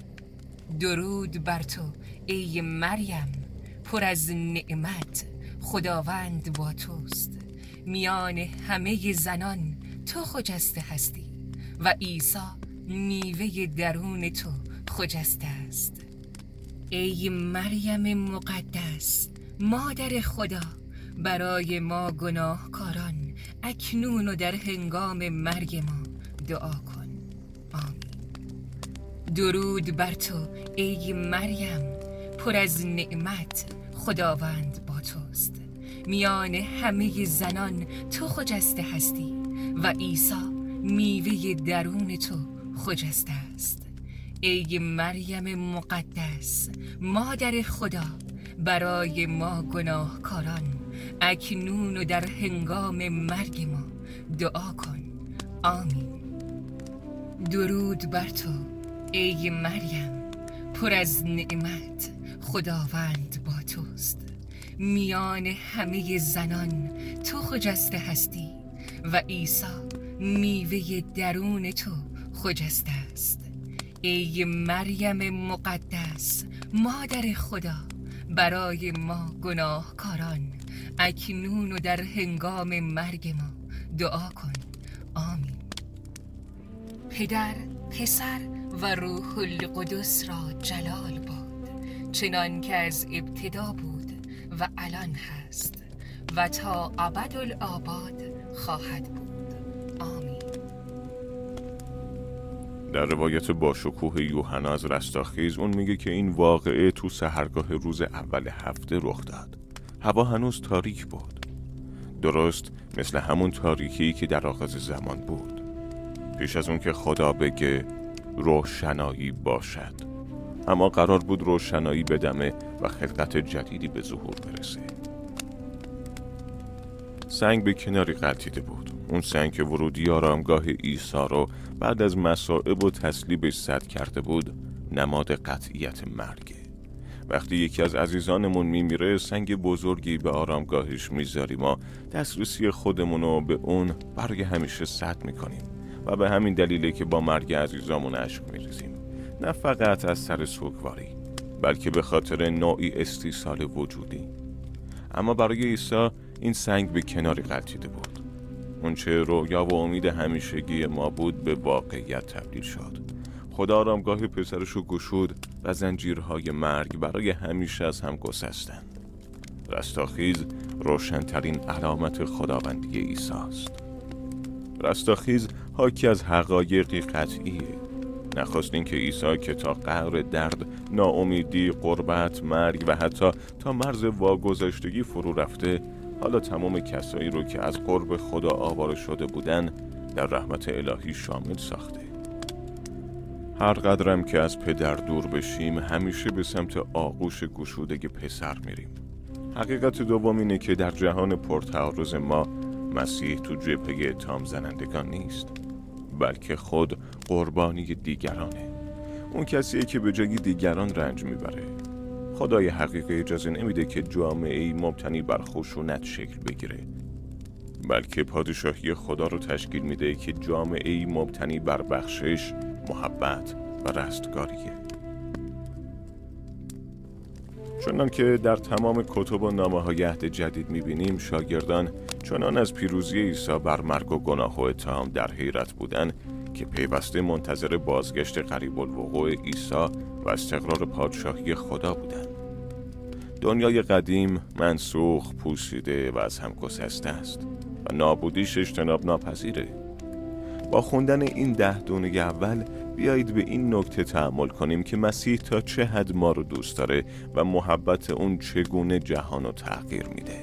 درود بر تو ای مریم، پر از نعمت، خداوند با توست. میان همه زنان تو خجسته هستی و عیسی میوه درون تو خجسته است. ای مریم مقدس، مادر خدا، برای ما گناهکاران اکنون و در هنگام مرگ ما دعا کن. آمین. درود بر تو ای مریم، پر از نعمت، خداوند با توست. میان همه زنان تو خجسته هستی و عیسی میوه درون تو خجسته است. ای مریم مقدس، مادر خدا، برای ما گناهکاران اکنون و در هنگام مرگ ما دعا کن. آمین. درود بر تو ای مریم، پر از نعمت، خداوند با توست. میان همه زنان تو خجسته هستی و عیسی میوه درون تو خجسته است. ای مریم مقدس، مادر خدا، برای ما گناهکاران اکنون و در هنگام مرگ ما دعا کن. آمین. پدر، پسر و روح القدس را جلال باد، چنان که از ابتدا بود و الان هست و تا ابدالآباد خواهد بود. آمین. در روایت باشکوه یوحنا از رستاخیز اون میگه که این واقعه تو سحرگاه روز اول هفته رخ داد. هوا هنوز تاریک بود، درست مثل همون تاریکی که در آغاز زمان بود، پیش از اون که خدا بگه روشنایی باشد. اما قرار بود روشنایی بدمه و خلقت جدیدی به ظهور برسه. سنگ به کناری غلتیده بود، اون سنگ که ورودی آرامگاه عیسی رو بعد از مصائب و تسلیبش سد کرده بود نماد قطعیت مرگه. وقتی یکی از عزیزانمون میمیره سنگ بزرگی به آرامگاهش میذاریم و دسترسی خودمونو به اون برای همیشه سد میکنیم و به همین دلیله که با مرگ عزیزامون اشک میریزیم، نه فقط از سر سوگواری بلکه به خاطر نوعی استیصال وجودی. اما برای عیسی این سنگ به کناری غلتیده بود. اون چه رویا و امید همیشگی ما بود به واقعیت تبدیل شد. خدا آرامگاه پسرش رو گشود و زنجیرهای مرگ برای همیشه از هم گسستن. رستاخیز روشن‌ترین علامت خداوندی عیسی است. رستاخیز حاکی از حقایقی قطعیه. نخست این که عیسی که تا قعر درد، ناامیدی، غربت، مرگ و حتی تا مرز واگذاشتگی فرو رفته، حالا تمام کسایی رو که از قرب خدا آواره شده بودن در رحمت الهی شامل ساخته. هر قدرم که از پدر دور بشیم همیشه به سمت آغوش گشوده پسر میریم. حقیقت دوم اینه که در جهان پرتعارض ما مسیح تو جبهه اتهام زنندگان نیست، بلکه خود قربانی دیگرانه. اون کسیه که به جای دیگران رنج میبره. خدای حقیقی اجازه نمیده که جامعه‌ای مبتنی بر خشونت شکل بگیره، بلکه پادشاهی خدا رو تشکیل میده که جامعه‌ای مبتنی بر بخشش، محبت و رستگاریه. چنان که در تمام کتب و نامه‌های عهد جدید میبینیم، شاگردان چنان از پیروزی عیسی بر مرگ و گناه و اتهام در حیرت بودن که پیوسته منتظر بازگشت قریب الوقوع عیسی و استقرار پادشاهی خدا بودن. دنیای قدیم منسوخ، پوسیده و از هم گسسته است و نابودیش اجتناب ناپذیره. با خوندن این 10 دونه اول بیایید به این نکته تأمل کنیم که مسیح تا چه حد ما رو دوست داره و محبت اون چگونه جهان رو تغییر میده.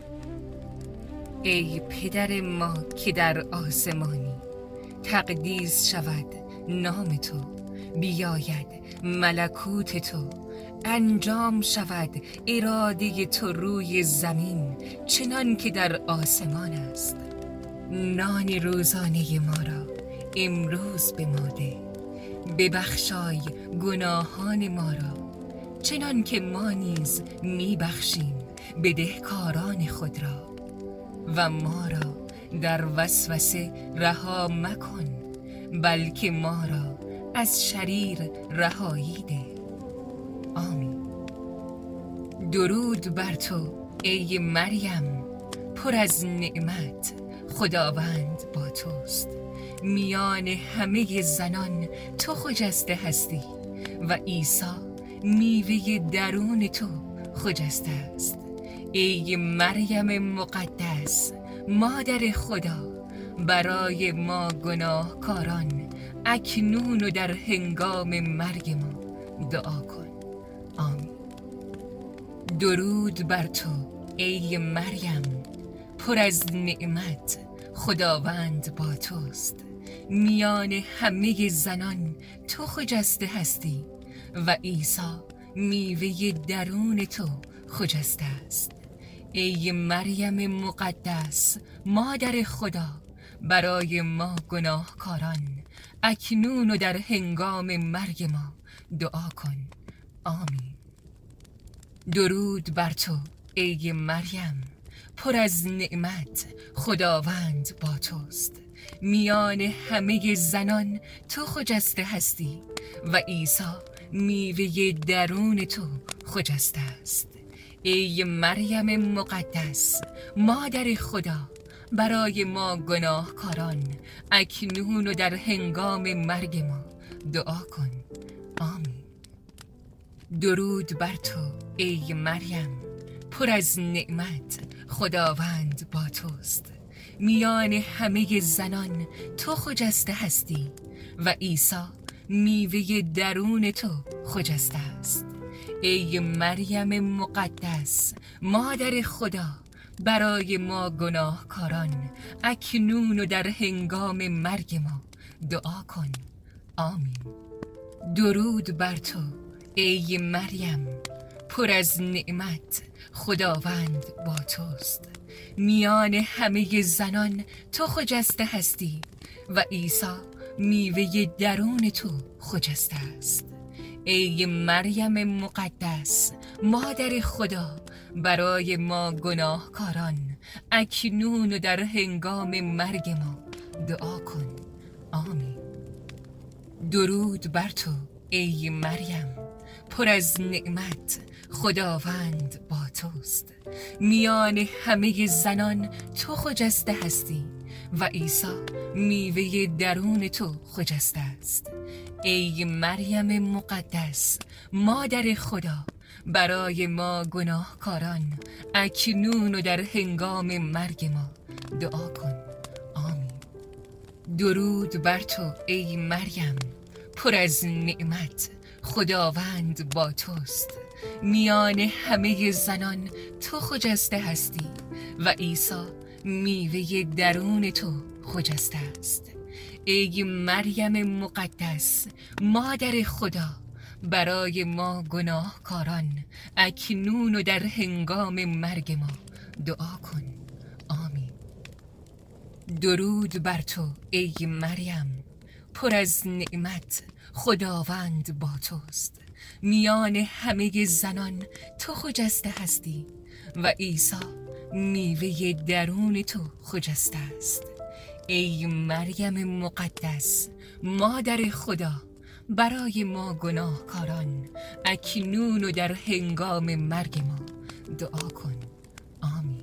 ای پدر ما که در آسمانی، تقدیس شود نام تو، بیاید ملکوت تو، انجام شود اراده تو روی زمین چنان که در آسمان است. نان روزانه ما را امروز به ما ده، ببخشای گناهان ما را چنان که ما نیز میبخشیم بدهکاران خود را، و ما را در وسوسه رها مکن، بلکه ما را از شریر رهایی ده. آمین. درود بر تو ای مریم، پر از نعمت، خداوند با توست. میان همه زنان تو خجسته هستی و عیسی میوه درون تو خجسته است. ای مریم مقدس، مادر خدا، برای ما گناهکاران اکنون و در هنگام مرگ ما دعا کن. آمین. درود بر تو ای مریم، پر از نعمت، خداوند با توست. میان همه زنان تو خجسته هستی و عیسی میوه درون تو خجسته است. ای مریم مقدس، مادر خدا، برای ما گناهکاران اکنون و در هنگام مرگ ما دعا کن. آمین. درود بر تو ای مریم، پر از نعمت، خداوند با توست. میان همه زنان تو خجسته هستی و عیسی میوه درون تو خجسته است. ای مریم مقدس، مادر خدا، برای ما گناهکاران اکنون و در هنگام مرگ ما دعا کن. آمین. درود بر تو ای مریم، پر از نعمت، خداوند با توست. میان همه زنان تو خجسته هستی و عیسی میوه درون تو خجسته است. ای مریم مقدس مادر خدا، برای ما گناهکاران اکنون و در هنگام مرگ ما دعا کن. آمین. درود بر تو ای مریم، پر از نعمت، خداوند با توست. میان همه زنان تو خجسته هستی و عیسی میوه درون تو خجسته است. ای مریم مقدس مادر خدا، برای ما گناهکاران اکنون و در هنگام مرگ ما دعا کن. آمین. درود بر تو ای مریم، پر از نعمت، خداوند با توست. میان همه زنان تو خجسته هستی و عیسی میوه درون تو خجسته است. ای مریم مقدس مادر خدا، برای ما گناهکاران اکنون و در هنگام مرگ ما دعا کن. آمین. درود بر تو ای مریم، پر از نعمت، خداوند با توست. میان همه زنان تو خجسته هستی و عیسی میوه درون تو خجسته است. ای مریم مقدس مادر خدا، برای ما گناهکاران اکنون و در هنگام مرگ ما دعا کن. آمین. درود بر تو ای مریم، پر از نعمت، خداوند با توست. میان همه زنان تو خجسته هستی و عیسی میوه درون تو خجسته است. ای مریم مقدس مادر خدا، برای ما گناهکاران اکنون و در هنگام مرگ ما دعا کن. آمین.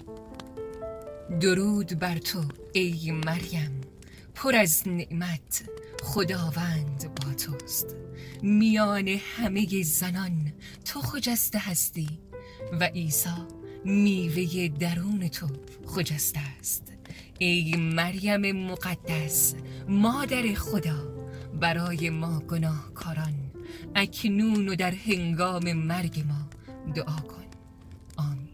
درود بر تو ای مریم، پر از نعمت، خداوند با توست. میان همه زنان تو خجسته هستی و عیسی میوه درون تو خجسته است. ای مریم مقدس مادر خدا، برای ما گناهکاران اکنون و در هنگام مرگ ما دعا کن. آمین.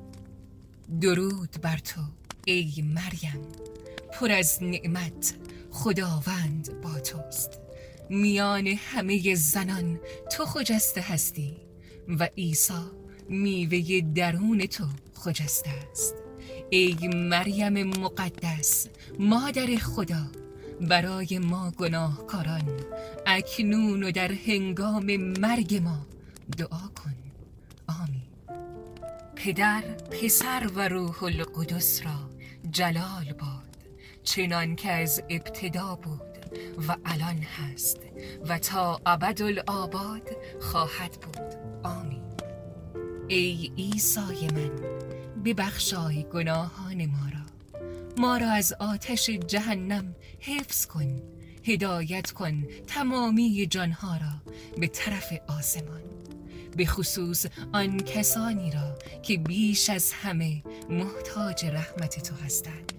درود بر تو ای مریم، پر از نعمت، خداوند با توست. میان همه زنان تو خجسته هستی و عیسی میوه درون تو خجسته است. ای مریم مقدس مادر خدا، برای ما گناهکاران اکنون و در هنگام مرگ ما دعا کن. آمین. پدر، پسر و روح القدس را جلال باد، چنان که از ابتدا بود و الان هست و تا ابدالآباد خواهد بود. آمین. ای عیسی من، ببخشای گناهان ما را از آتش جهنم حفظ کن. هدایت کن تمامی جانها را به طرف آسمان، به خصوص آن کسانی را که بیش از همه محتاج رحمت تو هستند.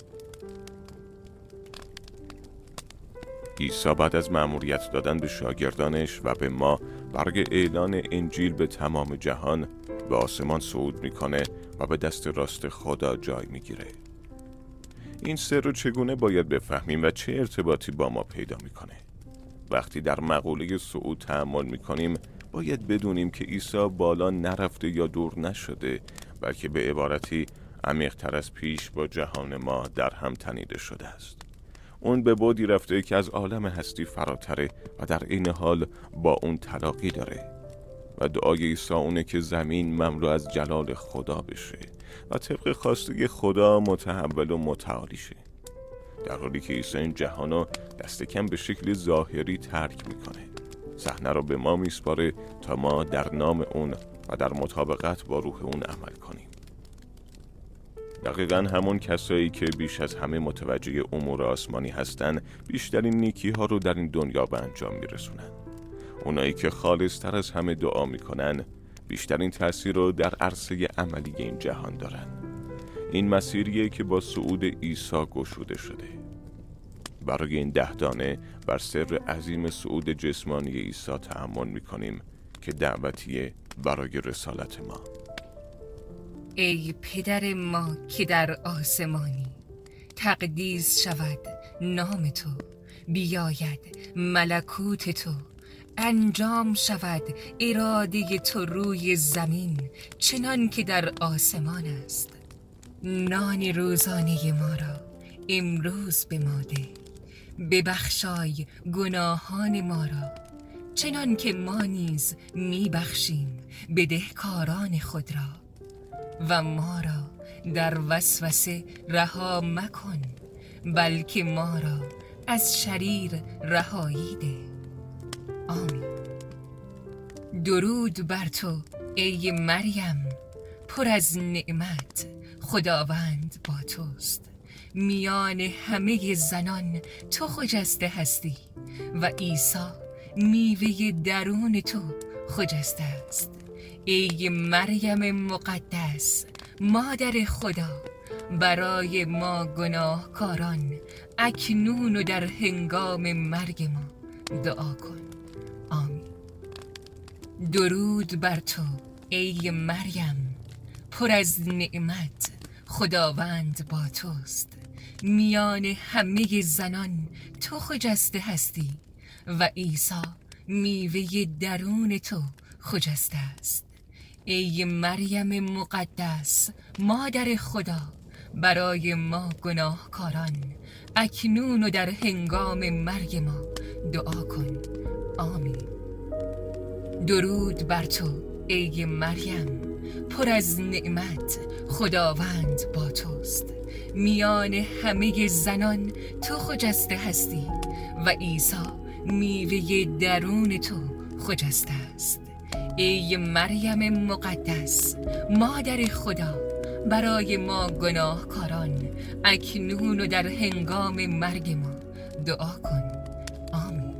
عیسی بعد از مأموریت دادن به شاگردانش و به ما برای اعلان انجیل به تمام جهان به آسمان صعود میکنه و به دست راست خدا جای میگیره. این سر رو چگونه باید بفهمیم و چه ارتباطی با ما پیدا میکنه؟ وقتی در مقوله صعود تأمل میکنیم باید بدونیم که عیسی بالا نرفته یا دور نشده، بلکه به عبارتی عمیق‌تر از پیش با جهان ما در هم تنیده شده است. اون به بعدی رفته که از عالم هستی فراتره و در این حال با اون تلاقی داره و دعای عیسی اونه که زمین مملو از جلال خدا بشه و طبق خواسته خدا متحول و متعالی شه، در حالی که عیسی این جهانو دست کم به شکل ظاهری ترک میکنه. صحنه رو به ما میسپاره تا ما در نام اون و در مطابقت با روح اون عمل کنیم. دقیقاً همون کسایی که بیش از همه متوجه امور آسمانی هستن بیشترین نیکی ها رو در این دنیا به انجام میرسونن. اونایی که خالص تر از همه دعا میکنن بیشترین تأثیر رو در عرصه عملی این جهان دارن. این مسیریه که با صعود عیسی گشوده شده. برای این 10 دانه بر سر عظیم صعود جسمانی عیسی تأمل می‌کنیم که دعوتیه برای رسالت ما. ای پدر ما که در آسمانی، تقدیس شود نام تو، بیاید ملکوت تو، انجام شود اراده تو روی زمین چنان که در آسمان است. نان روزانه ما را امروز به ما ده، ببخشای گناهان ما را چنان که ما نیز میبخشیم بدهکاران خود را، و ما را در وسوسه رها مکن، بلکه ما را از شریر رهایی ده. آمین. درود بر تو ای مریم، پر از نعمت، خداوند با توست. میان همه زنان تو خجسته هستی و عیسی میوه درون تو خجسته است. ای مریم مقدس، مادر خدا، برای ما گناهکاران اکنون و در هنگام مرگ ما دعا کن. آمین. درود بر تو ای مریم، پر از نعمت، خداوند با توست. میان همه زنان تو خجسته هستی و عیسی میوه درون تو خجسته است. ای مریم مقدس، مادر خدا، برای ما گناهکاران اکنون و در هنگام مرگ ما دعا کن. آمین. درود بر تو ای مریم، پر از نعمت، خداوند با توست. میان همه زنان تو خجسته هستی و عیسی میوه درون تو خجسته است. ای مریم مقدس، مادر خدا، برای ما گناهکاران اکنون و در هنگام مرگ ما دعا کن. آمین.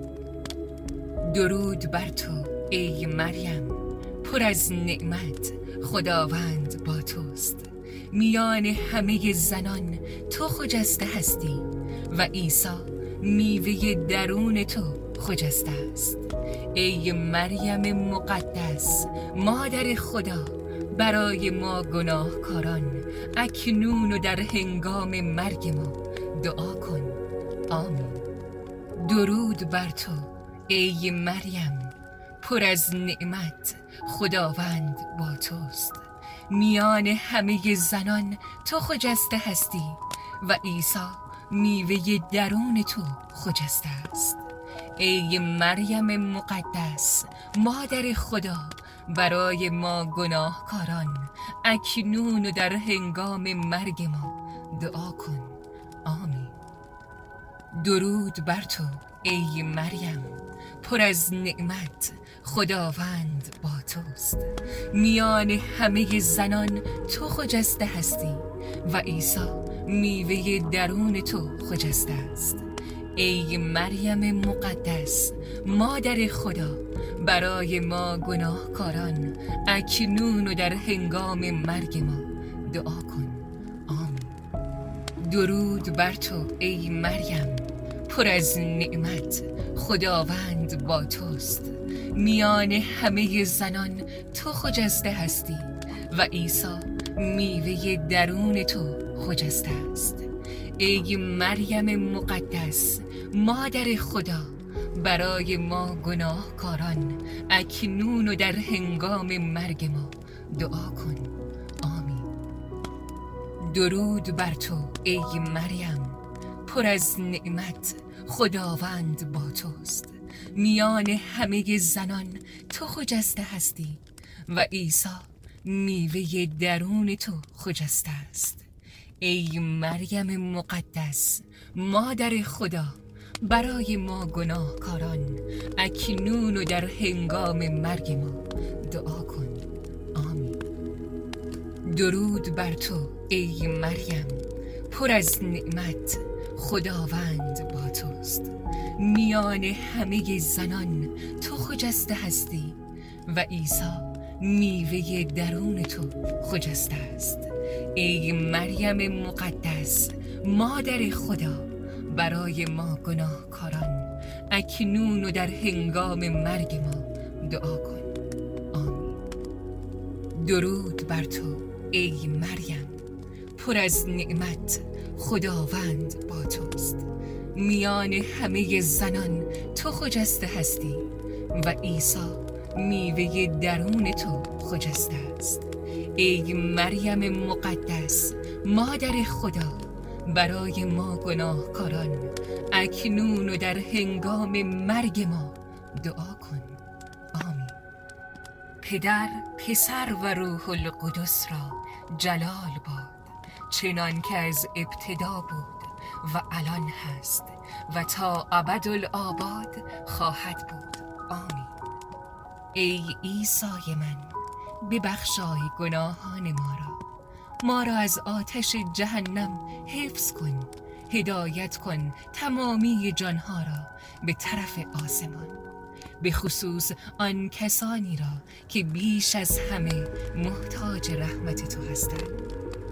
درود بر تو ای مریم، پر از نعمت، خداوند با توست. میان همه زنان تو خجسته هستی و عیسی میوه درون تو خجسته است. ای مریم مقدس، مادر خدا، برای ما گناهکاران اکنون و در هنگام مرگ ما دعا کن. آمین. درود بر تو ای مریم، پر از نعمت، خداوند با توست. میان همه زنان تو خجسته هستی و عیسی میوه درون تو خجسته است. ای مریم مقدس، مادر خدا، برای ما گناهکاران اکنون و در هنگام مرگ ما دعا کن. آمین. درود بر تو ای مریم، پر از نعمت، خداوند با توست. میان همه زنان تو خجسته هستی و عیسی میوه درون تو خجسته است. ای مریم مقدس، مادر خدا، برای ما گناهکاران اکنون و در هنگام مرگ ما دعا کن. آمین. درود بر تو ای مریم، پر از نعمت، خداوند با توست. میان همه زنان تو خجسته هستی و عیسی میوه درون تو خجسته است. ای مریم مقدس، مادر خدا، برای ما گناهکاران اکنون و در هنگام مرگ ما دعا کن. آمین. درود بر تو ای مریم، پر از نعمت، خداوند با توست. میان همه زنان تو خجسته هستی و عیسی میوه درون تو خجسته است. ای مریم مقدس، مادر خدا، برای ما گناهکاران اکنون و در هنگام مرگ ما دعا کن. آمین. درود بر تو ای مریم، پر از نعمت، خداوند با توست. میان همه زنان تو خجسته هستی و عیسی میوه درون تو خجسته است. ای مریم مقدس، مادر خدا، برای ما گناهکاران اکنون و در هنگام مرگ ما دعا کن. آمین. درود بر تو ای مریم، پر از نعمت، خداوند با توست. میان همه زنان تو خجسته هستی و عیسی میوه درون تو خجسته است. ای مریم مقدس، مادر خدا، برای ما گناهکاران اکنون و در هنگام مرگ ما دعا کن. آمین. پدر، پسر و روح القدس را جلال باد، چنان که از ابتدا بود و الان هست و تا ابدالآباد خواهد بود. آمین. ای عیسی من، ببخشای گناهان ما را از آتش جهنم حفظ کن. هدایت کن تمامی جانها را به طرف آسمان، به خصوص آن کسانی را که بیش از همه محتاج رحمت تو هستند.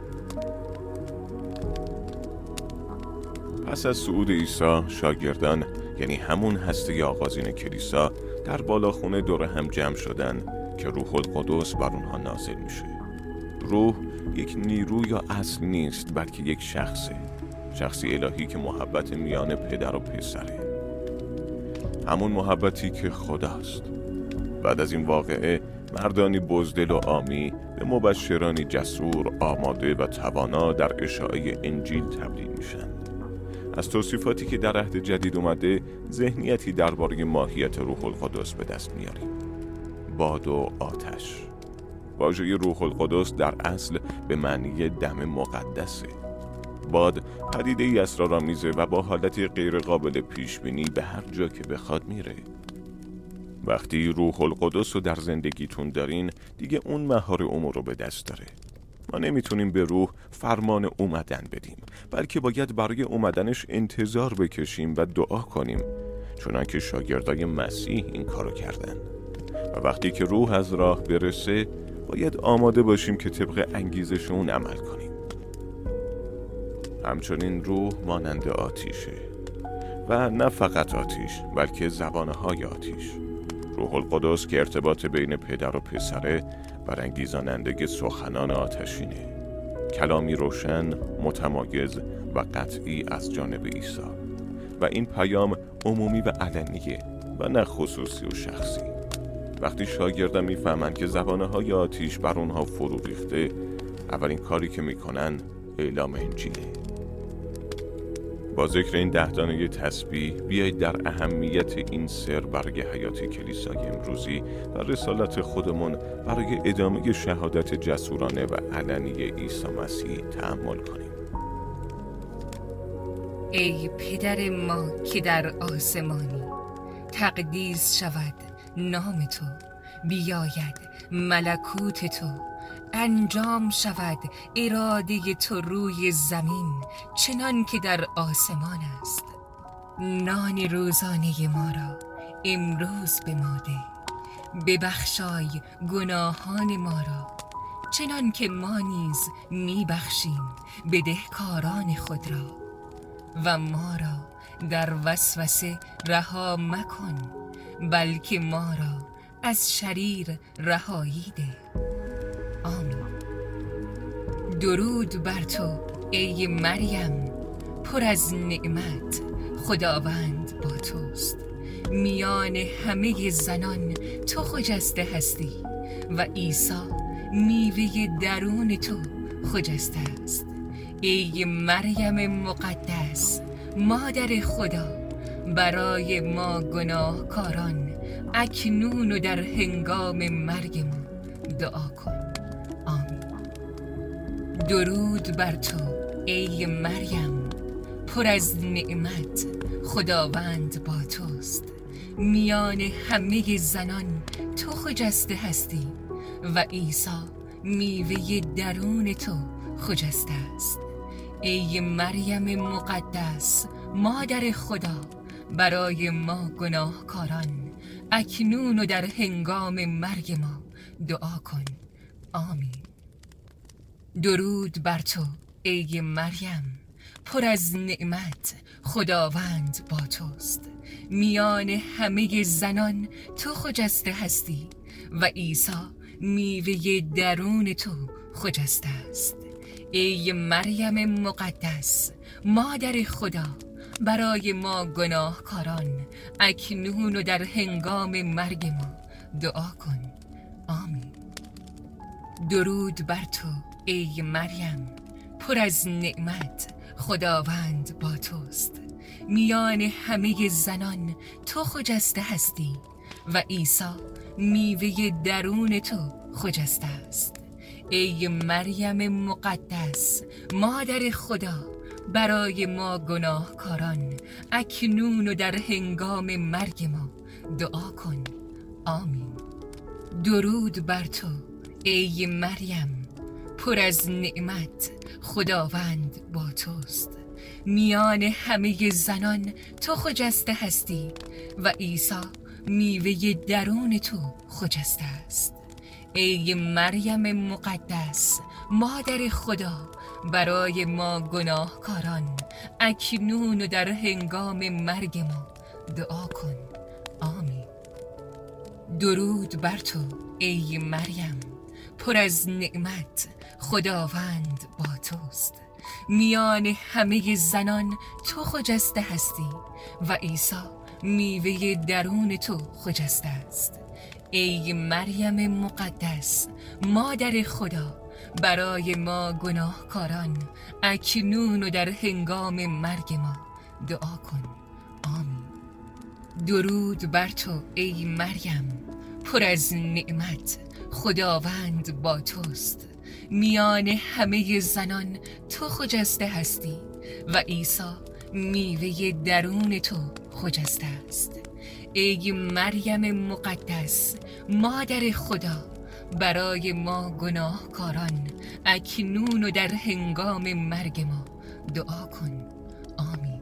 پس از صعود عیسی، شاگردان یعنی همون هسته آغازین کلیسا در بالاخونه دور هم جمع شدن که روح القدس بر اونها نازل میشه. روح یک نیرو یا اصل نیست، بلکه یک شخصی الهی که محبت میان پدر و پسره، همون محبتی که خداست. بعد از این واقعه مردانی بزدل و عامی به مبشرانی جسور، آماده و توانا در اشاعه انجیل تبدیل میشن. از توصیفاتی که در عهد جدید اومده ذهنیتی درباره ماهیت روح القدس به دست میاریم. باد و آتش. واژه روح القدس در اصل به معنی دم مقدسه. باد پدیده‌ای اسرارآمیزه و با حالتی غیر قابل پیش بینی به هر جا که بخواد میره. وقتی روح القدس رو در زندگیتون دارین، دیگه اون مهار امور رو به دست داره. ما نمیتونیم به روح فرمان اومدن بدیم، بلکه باید برای اومدنش انتظار بکشیم و دعا کنیم، چنانکه شاگردای مسیح این کارو کردن. و وقتی که روح از راه برسه، باید آماده باشیم که طبق انگیزش اون عمل کنیم. همچنین روح مانند آتیشه و نه فقط آتیش، بلکه زبانه‌های آتیش. روح القدس که ارتباط بین پدر و پسره برانگیزاننده سخنان آتشینه، کلامی روشن، متمایز و قطعی از جانب عیسی، و این پیام عمومی و علنیه و نه خصوصی و شخصی. وقتی شاگردان میفهمن که زبانه‌های آتیش بر اونها فرو ریخته، اولین کاری که میکنن اعلام انجیله. با ذکر این 10 دانه تسبیح بیایید در اهمیت این سر برای حیات کلیسای امروزی و رسالت خودمون برای ادامه شهادت جسورانه و علنی عیسی مسیح تأمل کنیم. ای پدر ما که در آسمانی، تقدیس شود نام تو، بیاید ملکوت تو، انجام شود اراده تو روی زمین چنان که در آسمان است. نان روزانه ما را امروز به ما ده. ببخشای گناهان ما را چنان که ما نیز میبخشیم بدهکاران خود را، و ما را در وسوسه رها مکن، بلکه ما را از شریر رهایی ده. آمین. درود بر تو ای مریم، پر از نعمت، خداوند با توست. میان همه زنان تو خجسته هستی و عیسی میوه درون تو خجسته است. ای مریم مقدس، مادر خدا، برای ما گناهکاران اکنون و در هنگام مرگ ما دعا کن. آمین. درود بر تو ای مریم، پر از نعمت، خداوند با توست. میان همه زنان تو خجسته هستی و عیسی میوه درون تو خجسته است. ای مریم مقدس، مادر خدا، برای ما گناهکاران اکنون و در هنگام مرگ ما دعا کن. آمین. درود بر تو ای مریم، پر از نعمت خداوند با توست. میان همه زنان تو خجسته هستی و عیسی میوه درون تو خجسته است. ای مریم مقدس مادر خدا، برای ما گناهکاران اکنون و در هنگام مرگ ما دعا کن. آمین. درود بر تو ای مریم، پر از نعمت خداوند با توست. میان همه زنان تو خجسته هستی و عیسی میوه درون تو خجسته است. ای مریم مقدس مادر خدا، برای ما گناهکاران اکنون و در هنگام مرگ ما دعا کن. آمین. درود بر تو ای مریم، پر از نعمت خداوند با توست. میان همه زنان تو خجسته هستی و عیسی میوه درون تو خجسته است. ای مریم مقدس مادر خدا، برای ما گناهکاران اکنون و در هنگام مرگ ما دعا کن. آمین. درود بر تو ای مریم، پر از نعمت خداوند با توست. میان همه زنان تو خجسته هستی و عیسی میوه درون تو خجسته است. ای مریم مقدس مادر خدا، برای ما گناهکاران اکنون و در هنگام مرگ ما دعا کن. آمین. درود بر تو ای مریم، پر از نعمت خداوند با توست. میان همه زنان تو خجسته هستی و عیسی میوه درون تو خجسته است. ای مریم مقدس مادر خدا، برای ما گناهکاران اکنون و در هنگام مرگ ما دعا کن. آمین.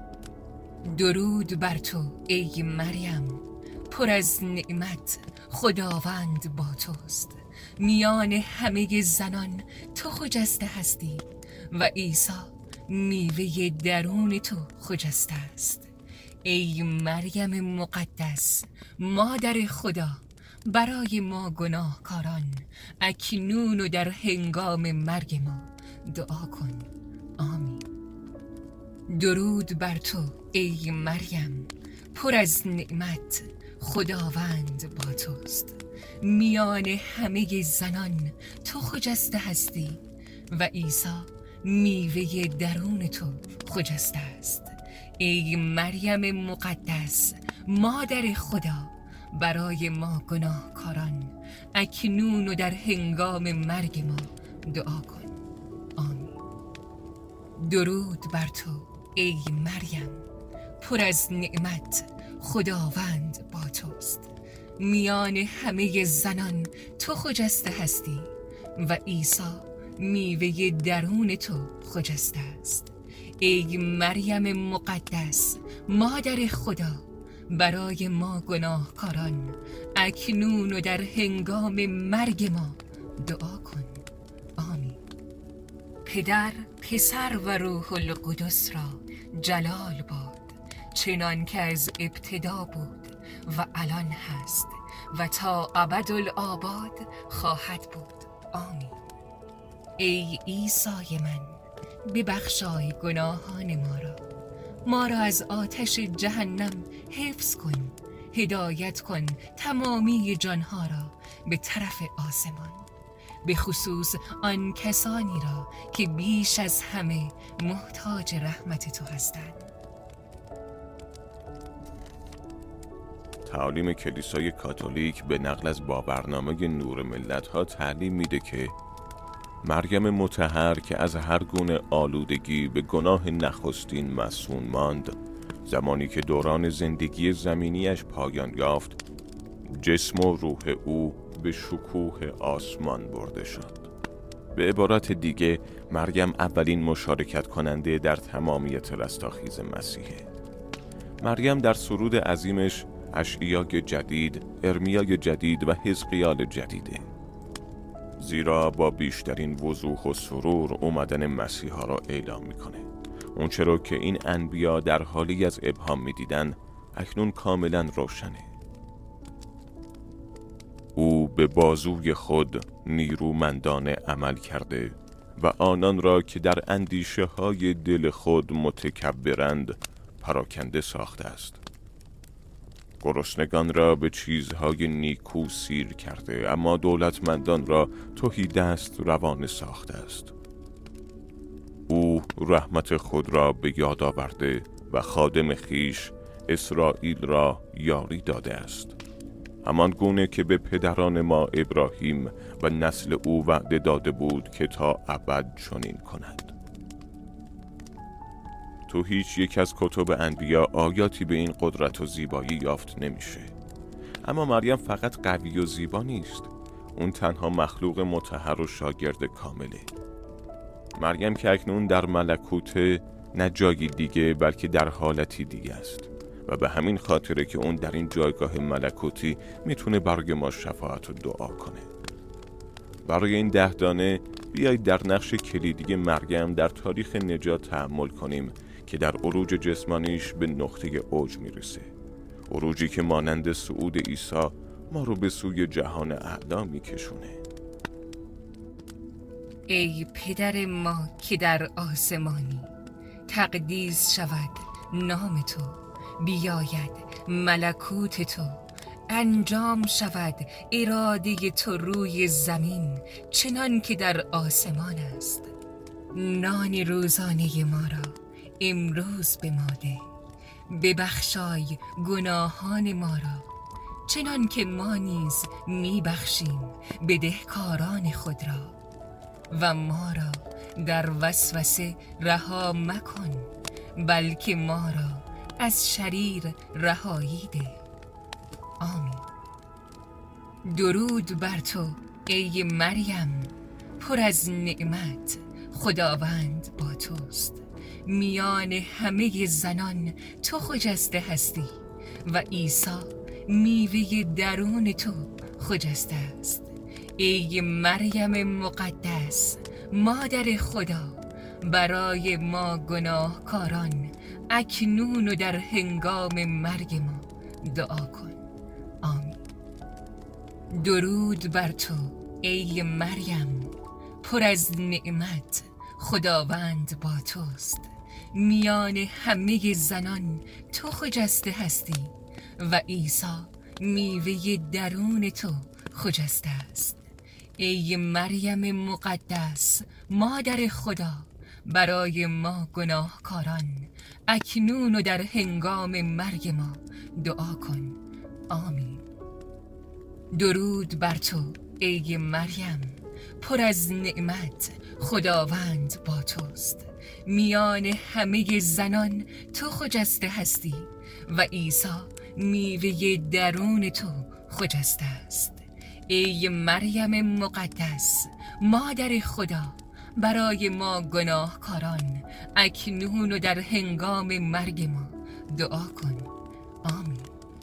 درود بر تو ای مریم، پر از نعمت خداوند با توست. میان همه زنان تو خجسته هستی و عیسی میوه درون تو خجسته است. ای مریم مقدس مادر خدا، برای ما گناهکاران اکنون و در هنگام مرگ ما دعا کن. آمین. درود بر تو ای مریم، پر از نعمت خداوند با توست. میان همه زنان تو خجسته هستی و عیسی میوه درون تو خجسته است. ای مریم مقدس مادر خدا، برای ما گناهکاران اکنون و در هنگام مرگ ما دعا کن. آمین. درود بر تو ای مریم، پر از نعمت خداوند با توست. میان همه زنان تو خجسته هستی و عیسی میوه درون تو خجسته است. ای مریم مقدس مادر خدا، برای ما گناهکاران اکنون و در هنگام مرگ ما دعا کن. آمین. پدر، پسر و روح القدس را جلال باد، چنان که از ابتدا بود و الان هست و تا ابدالآباد خواهد بود. آمین. ای عیسی من، ببخشای گناهان ما را از آتش جهنم حفظ کن. هدایت کن تمامی جانها را به طرف آسمان، به خصوص آن کسانی را که بیش از همه محتاج رحمت تو هستند. تعالیم کلیسای کاتولیک به نقل از باورنامه نور ملت‌ها تعلیم میده که مریم مطهر که از هر گونه آلودگی به گناه نخستین مصون ماند، زمانی که دوران زندگی زمینیش پایان یافت، جسم و روح او به شکوه آسمان برده شد. به عبارت دیگه، مریم اولین مشارکت کننده در تمامیت رستاخیز مسیحه. مریم در سرود عظیمش اشعیای جدید، ارمیای جدید و حزقیال جدیده، زیرا با بیشترین وضوح و سرور اومدن مسیحا را اعلام میکنه. اون چرا که این انبیا در حالی از ابهام می‌دیدن اکنون کاملا روشنه. او به بازوی خود نیرومندانه عمل کرده و آنان را که در اندیشه های دل خود متکبرند پراکنده ساخته است. گرسنگان را به چیزهای نیکو سیر کرده، اما دولتمندان را تهی دست روانه ساخته است. او رحمت خود را به یاد آورده و خادم خیش اسرائیل را یاری داده است، همان گونه که به پدران ما ابراهیم و نسل او وعده داده بود که تا ابد چنین کند. تو هیچ یک از کتب انبیا آیاتی به این قدرت و زیبایی یافت نمیشه. اما مریم فقط قوی و زیبا نیست، اون تنها مخلوق مطهر و شاگرد کامله. مریم که اکنون در ملکوت نه جایی دیگه بلکه در حالتی دیگه است و به همین خاطره که اون در این جایگاه ملکوتی میتونه برای ما شفاعت و دعا کنه. برای این 10 دانه بیایید در نقش کلیدی مریم در تاریخ نجات تأمل کنیم که در عروج جسمانیش به نقطه اوج میرسه، عروجی که مانند صعود عیسی ما رو به سوی جهان اعلا میکشونه. ای پدر ما که در آسمانی، تقدیس شود نام تو، بیاید ملکوت تو، انجام شود اراده تو روی زمین چنان که در آسمان است. نان روزانه ما را امروز به ما ده، ببخشای گناهان ما را چنان که ما نیز میبخشیم بدهکاران خود را، و ما را در وسوسه رها مکن، بلکه ما را از شریر رهایی ده. آمین. درود بر تو ای مریم، پر از نعمت، خداوند با توست. میان همه زنان تو خجسته هستی و عیسی میوه درون تو خجسته است. ای مریم مقدس، مادر خدا، برای ما گناهکاران اکنون و در هنگام مرگ ما دعا کن. آمین. درود بر تو ای مریم، پر از نعمت، خداوند با توست. میان همه زنان تو خجسته هستی و عیسی میوه درون تو خجسته است. ای مریم مقدس، مادر خدا، برای ما گناهکاران اکنون و در هنگام مرگ ما دعا کن. آمین. درود بر تو ای مریم، پر از نعمت، خداوند با توست. میان همه زنان تو خجسته هستی و عیسی میوه درون تو خجسته است. ای مریم مقدس، مادر خدا، برای ما گناهکاران اکنون و در هنگام مرگ ما دعا کن. آمین.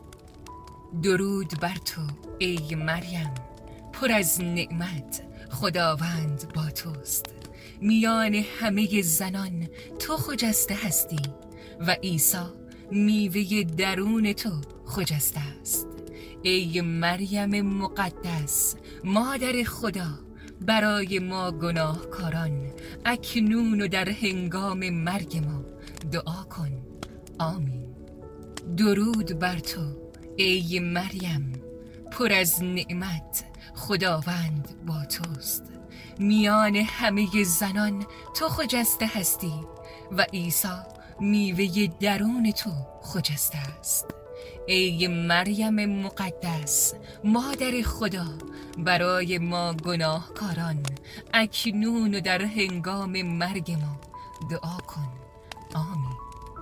درود بر تو ای مریم، پر از نعمت، خداوند با توست. میان همه زنان تو خجسته هستی و عیسی میوه درون تو خجسته است. ای مریم مقدس، مادر خدا، برای ما گناهکاران اکنون و در هنگام مرگ ما دعا کن. آمین. درود بر تو ای مریم، پر از نعمت، خداوند با توست. میان همه زنان تو خجسته هستی و عیسی میوه درون تو خجسته است. ای مریم مقدس، مادر خدا، برای ما گناهکاران اکنون و در هنگام مرگ ما دعا کن. آمین.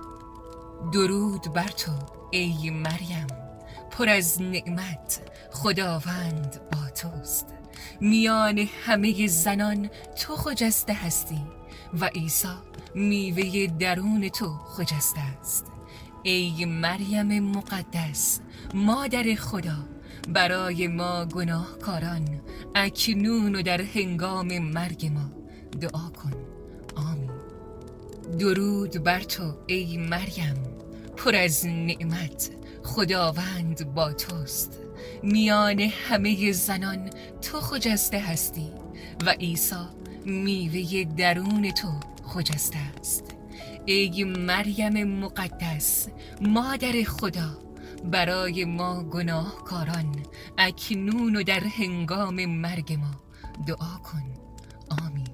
درود بر تو ای مریم، پر از نعمت، خداوند با توست. میان همه زنان تو خجسته هستی و عیسی میوه درون تو خجسته است. ای مریم مقدس، مادر خدا، برای ما گناهکاران اکنون و در هنگام مرگ ما دعا کن. آمین. درود بر تو ای مریم، پر از نعمت، خداوند با توست. میان همه زنان تو خجسته هستی و عیسی میوه درون تو خجسته است. ای مریم مقدس، مادر خدا، برای ما گناهکاران اکنون و در هنگام مرگ ما دعا کن. آمین.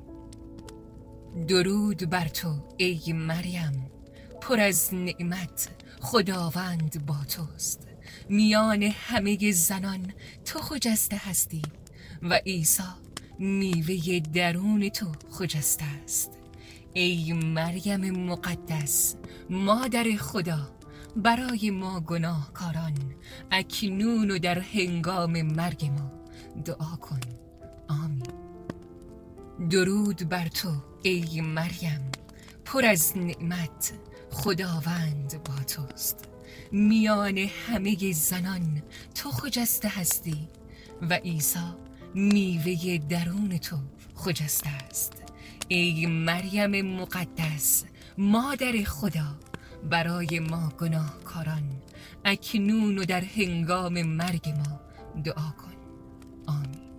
درود بر تو ای مریم، پر از نعمت، خداوند با توست. میان همه زنان تو خجسته هستی و عیسی میوه درون تو خجسته است. ای مریم مقدس، مادر خدا، برای ما گناهکاران اکنون و در هنگام مرگ ما دعا کن. آمین. درود بر تو ای مریم، پر از نعمت، خداوند با توست. میان همه زنان تو خجسته هستی و عیسی میوه درون تو خجسته است. ای مریم مقدس، مادر خدا، برای ما گناهکاران اکنون و در هنگام مرگ ما دعا کن. آمین.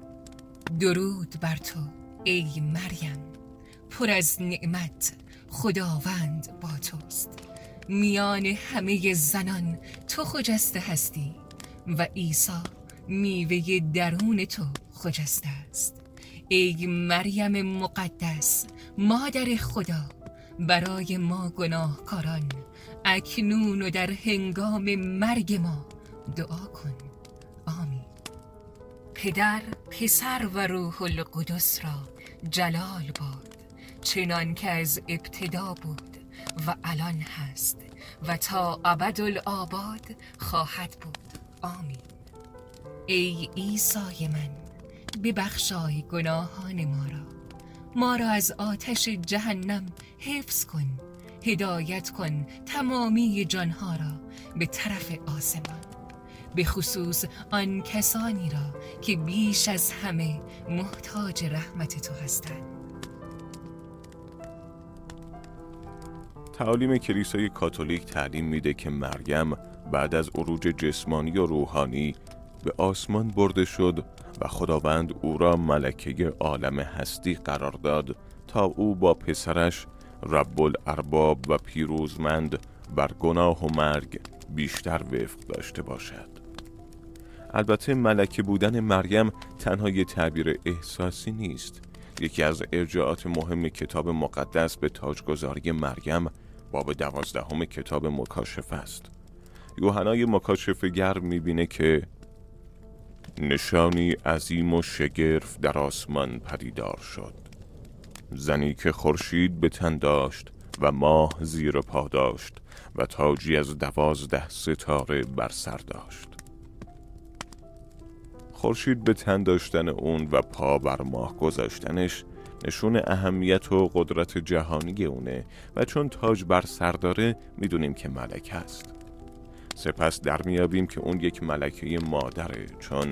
درود بر تو ای مریم، پر از نعمت، خداوند با توست. میان همه زنان تو خجسته هستی و عیسی میوه درون تو خجسته است. ای مریم مقدس، مادر خدا، برای ما گناهکاران اکنون و در هنگام مرگ ما دعا کن. آمین. پدر، پسر و روح القدس را جلال باد، چنان که از ابتدا بود و الان هست و تا ابدالآباد خواهد بود. آمین. ای عیسی من، ببخشای گناهان ما را از آتش جهنم حفظ کن. هدایت کن تمامی جانها را به طرف آسمان، به خصوص آن کسانی را که بیش از همه محتاج رحمت تو هستند. تعالیم کلیسای کاتولیک تعلیم میده که مریم بعد از عروج جسمانی و روحانی به آسمان برده شد و خداوند او را ملکه عالم هستی قرار داد تا او با پسرش رب الارباب و پیروزمند بر گناه و مرگ بیشتر وفق داشته باشد. البته ملکه بودن مریم تنها یه تعبیر احساسی نیست. یکی از ارجاعات مهم کتاب مقدس به تاجگذاری مریم باب 12 کتاب مکاشفه است. یوحنای مکاشفه‌گر میبینه که نشانی عظیم و شگرف در آسمان پدیدار شد. زنی که خورشید به تن داشت و ماه زیر پا داشت و تاجی از 12 ستاره بر سر داشت. خورشید به تن داشتن اون و پا بر ماه گذاشتنش نشون اهمیت و قدرت جهانی اونه و چون تاج بر سر داره میدونیم که ملکه است. سپس در میابیم که اون یک ملکه مادره، چون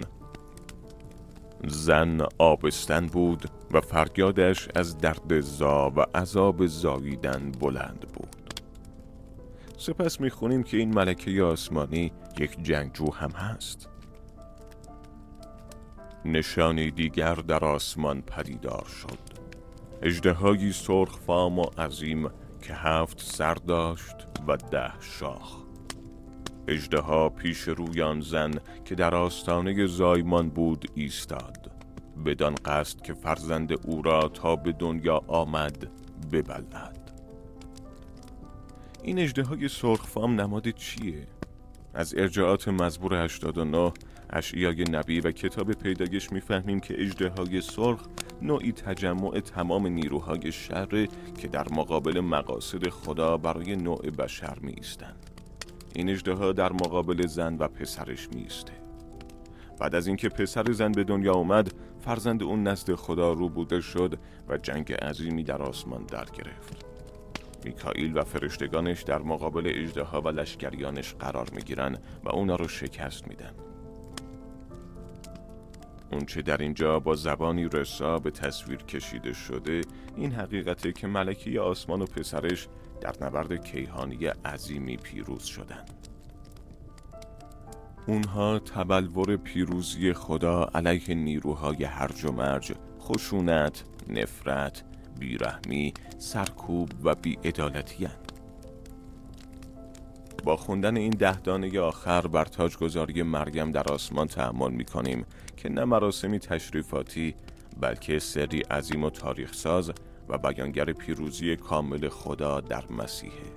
زن آبستن بود و فریادش از درد زا و عذاب زاییدن بلند بود. سپس میخونیم که این ملکه آسمانی یک جنگجو هم هست. نشانی دیگر در آسمان پدیدار شد. اژدهایی سرخ فام و عظیم که 7 سر داشت و 10 شاخ. اژدها پیش روی آن زن که در آستانه زایمان بود ایستاد، بدان قصد که فرزند او را تا به دنیا آمد ببلعد. این اژدهای سرخفام نماد چیه؟ از ارجاعات مزمور 89، اشعیای نبی و کتاب پیدایش میفهمیم که اژدهای سرخ نوعی تجمع تمام نیروهای شر که در مقابل مقاصد خدا برای نوع بشر میایستند. این اژدها در مقابل زن و پسرش میسته. بعد از اینکه پسر زن به دنیا اومد، فرزند اون نزد خدا روبوده شد و جنگ عظیمی در آسمان در گرفت. میکائیل و فرشتگانش در مقابل اژدها و لشکریانش قرار میگیرن و اونا رو شکست میدن. اونچه در اینجا با زبانی رسا به تصویر کشیده شده این حقیقته که ملکه آسمان و پسرش در نبرد کیهانی عظیمی پیروز شدند. اونها تبلور پیروزی خدا علیه نیروهای هرج و مرج، خشونت، نفرت، بیرحمی، سرکوب و بی‌عدالتی‌اند. با خوندن این 10 دانه آخر بر تاجگذاری مریم در آسمان تأمل می‌کنیم که نه مراسمی تشریفاتی بلکه سری عظیم و تاریخ ساز و بیانگر پیروزی کامل خدا در مسیحه.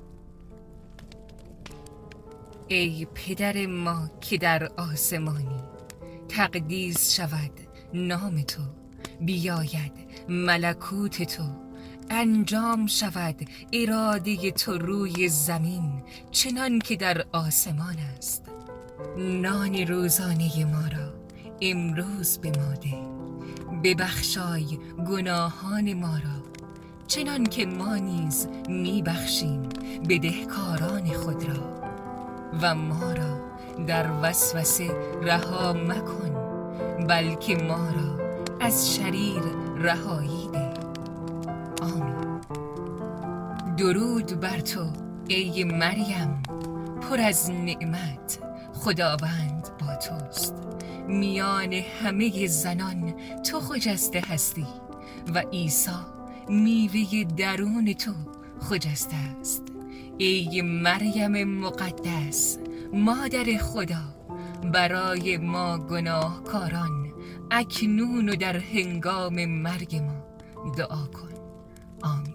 ای پدر ما که در آسمانی، تقدیس شود نام تو، بیاید ملکوت تو، انجام شود اراده تو روی زمین چنان که در آسمان است. نان روزانه ما را امروز به ما ده، ببخشای گناهان ما را چنان که ما نیز میبخشیم بدهکاران خود را، و ما را در وسوسه رها مکن بلکه ما را از شریر رهایی ده. آمین. درود بر تو ای مریم، پر از نعمت، خداوند با توست. میان همه زنان تو خجسته هستی و عیسی میوه درون تو خجسته است. ای مریم مقدس، مادر خدا، برای ما گناهکاران اکنون و در هنگام مرگ ما دعا کن. آمین.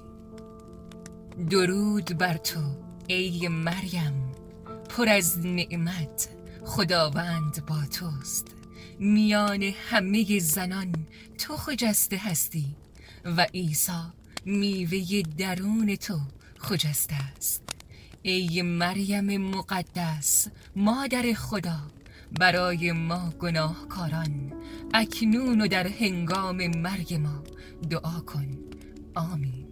درود بر تو ای مریم، پر از نعمت، خداوند با توست. میان همه زنان تو خجسته هستی و عیسی میوه درون تو خجسته است. ای مریم مقدس، مادر خدا، برای ما گناهکاران اکنون و در هنگام مرگ ما دعا کن. آمین.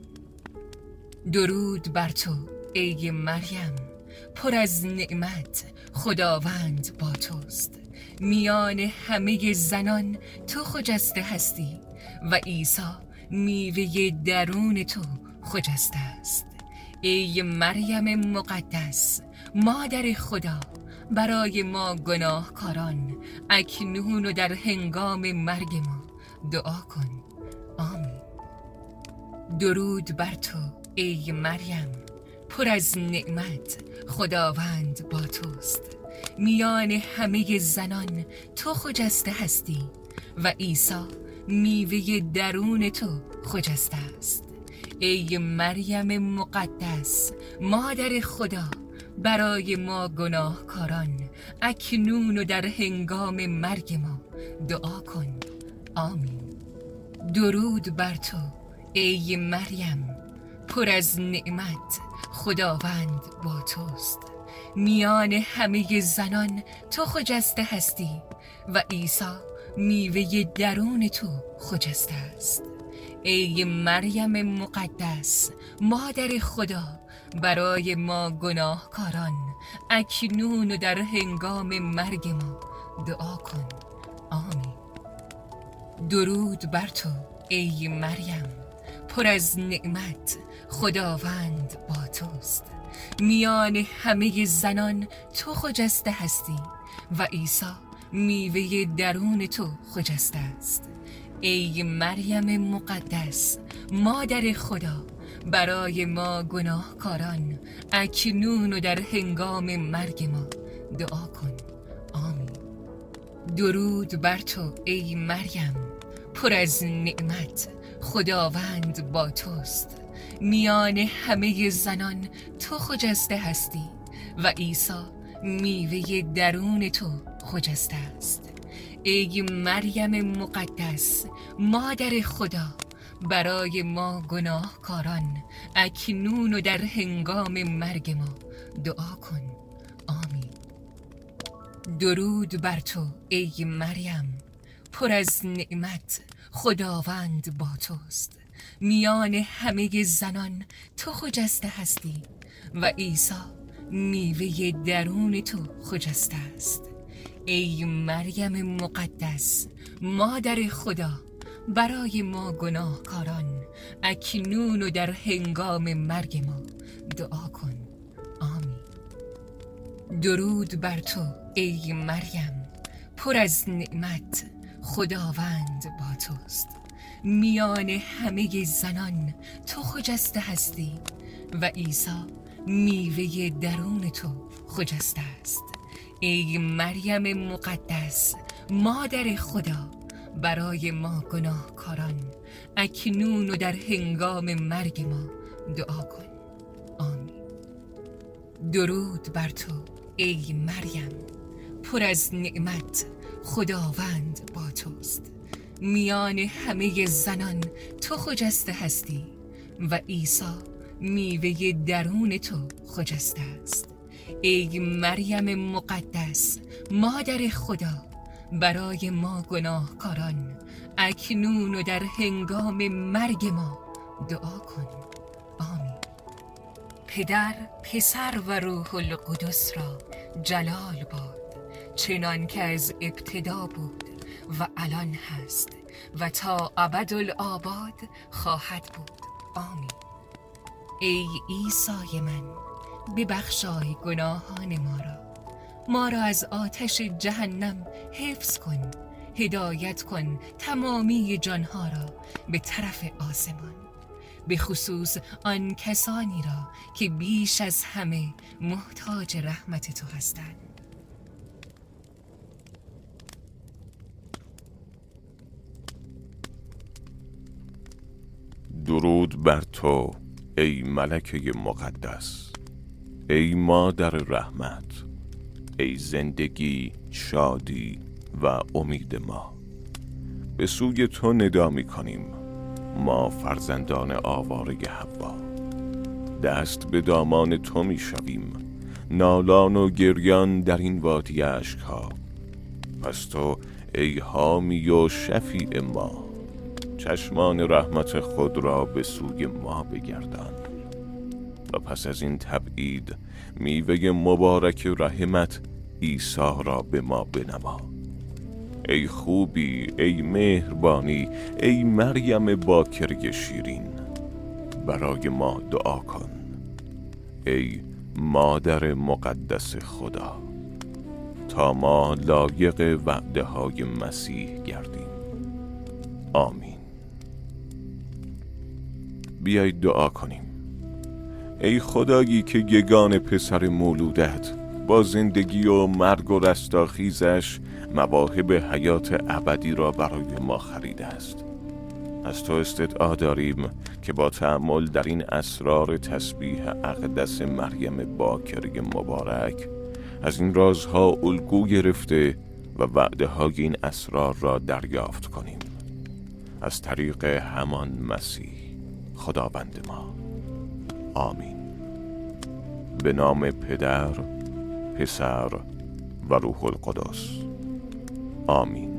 درود بر تو ای مریم، پر از نعمت، خداوند با توست. میان همه زنان تو خجسته هستی و عیسی میوه درون تو خجسته است. ای مریم مقدس، مادر خدا، برای ما گناهکاران اکنون و در هنگام مرگ ما دعا کن. آمین. درود بر تو ای مریم، پر از نعمت، خداوند با توست. میان همه زنان تو خجسته هستی و عیسی میوه درون تو خجسته است. ای مریم مقدس، مادر خدا، برای ما گناهکاران اکنون و در هنگام مرگ ما دعا کن. آمین. درود بر تو ای مریم، پر از نعمت، خداوند با توست. میان همه زنان تو خجسته هستی و عیسی میوه درون تو خجسته است. ای مریم مقدس، مادر خدا، برای ما گناهکاران اکنون و در هنگام مرگ ما دعا کن. آمین. درود بر تو ای مریم، پر از نعمت، خداوند با توست. میان همه زنان تو خجسته هستی و عیسی میوه درون تو خجسته است. ای مریم مقدس، مادر خدا، برای ما گناهکاران اکنون و در هنگام مرگ ما دعا کن. آمین. درود بر تو ای مریم، پر از نعمت، خداوند با توست. میان همه زنان تو خجسته هستی و عیسی میوه درون تو خجسته است. ای مریم مقدس، مادر خدا، برای ما گناهکاران اکنون و در هنگام مرگ ما دعا کن. آمین. درود بر تو ای مریم، پر از نعمت، خداوند با توست. میان همه زنان تو خجسته هستی و عیسی میوه درون تو خجسته است. ای مریم مقدس مادر خدا، برای ما گناهکاران اکنون و در هنگام مرگ ما دعا کن. آمین. درود بر تو ای مریم، پر از نعمت، خداوند با توست. میان همه زنان تو خجسته هستی و عیسی میوه درون تو خجسته است. ای مریم مقدس مادر خدا، برای ما گناهکاران اکنون و در هنگام مرگ ما دعا کن. آمین. درود بر تو ای مریم، پر از نعمت، خداوند با توست. میان همه زنان تو خجسته هستی و عیسی میوه درون تو خجسته است. ای مریم مقدس مادر خدا، برای ما گناهکاران اکنون و در هنگام مرگ ما دعا کن. آمین. پدر، پسر و روح القدس را جلال باد، چنان که از ابتدا بود و الان هست و تا ابدالآباد خواهد بود. آمین. ای عیسی من، ببخشای گناهان ما را از آتش جهنم حفظ کن. هدایت کن تمامی جانها را به طرف آسمان، به خصوص آن کسانی را که بیش از همه محتاج رحمت تو هستند. درود بر تو ای ملکه مقدس، ای مادر رحمت، ای زندگی، شادی و امید ما. به سوی تو ندا می کنیم، ما فرزندان آواره حوا. دست به دامان تو می شویم، نالان و گریان در این وادی اشک‌ها. پس تو ای حامی و شفیع ما، چشمان رحمت خود را به سوی ما بگردان و پس از این تبعید میوه مبارک رحمت عیسی را به ما بنما. ای خوبی، ای مهربانی، ای مریم باکره شیرین، برای ما دعا کن. ای مادر مقدس خدا، تا ما لایق وعده های مسیح گردیم. آمین. بیایید دعا کنیم. ای خدایی که یگان پسر مولودت با زندگی و مرگ و رستاخیزش مواهب حیات ابدی را برای ما خریده است، از تو استدعا داریم که با تأمل در این اسرار تسبیح اقدس مریم باکره مبارک از این رازها الگو گرفته و وعده های این اسرار را دریافت کنیم، از طریق همان مسیح خداوند ما. آمین. به نام پدر، پسر و روح القدس. آمین.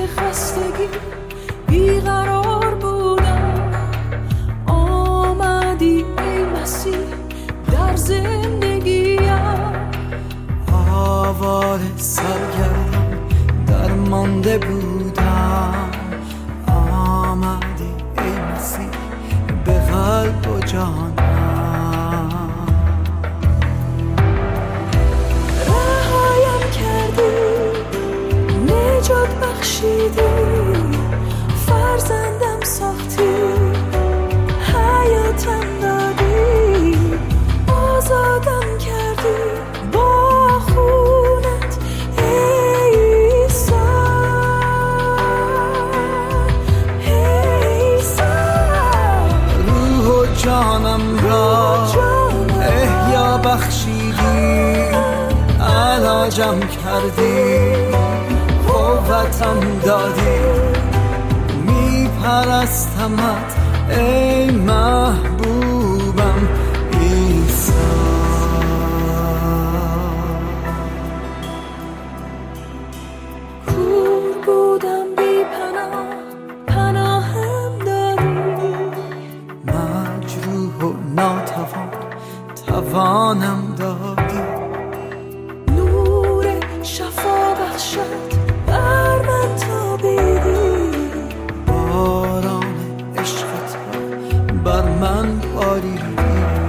خستگی بیقرار بودم، آمدی ای مسیح در زندگیم. آواره سرگردم درمانده بودم، آمدی ای مسیح به قلب و جانم. رهایم کردی، نجات بخشیدی، فرزندم ساختی، حیاتم دادی، آزادم کردی با خونت ای عیسی. روح و جانم را احیا بخشیدی، علاجم کردی، قوتم دادی، میپرستمت ای محبوبم عیسی. کور بودم بی پناه، پناهم دادی، مجروح و ناتوان توانم دادی، نور شفا بخشد بر من تابیدی، باران عشقت بر من باریدی.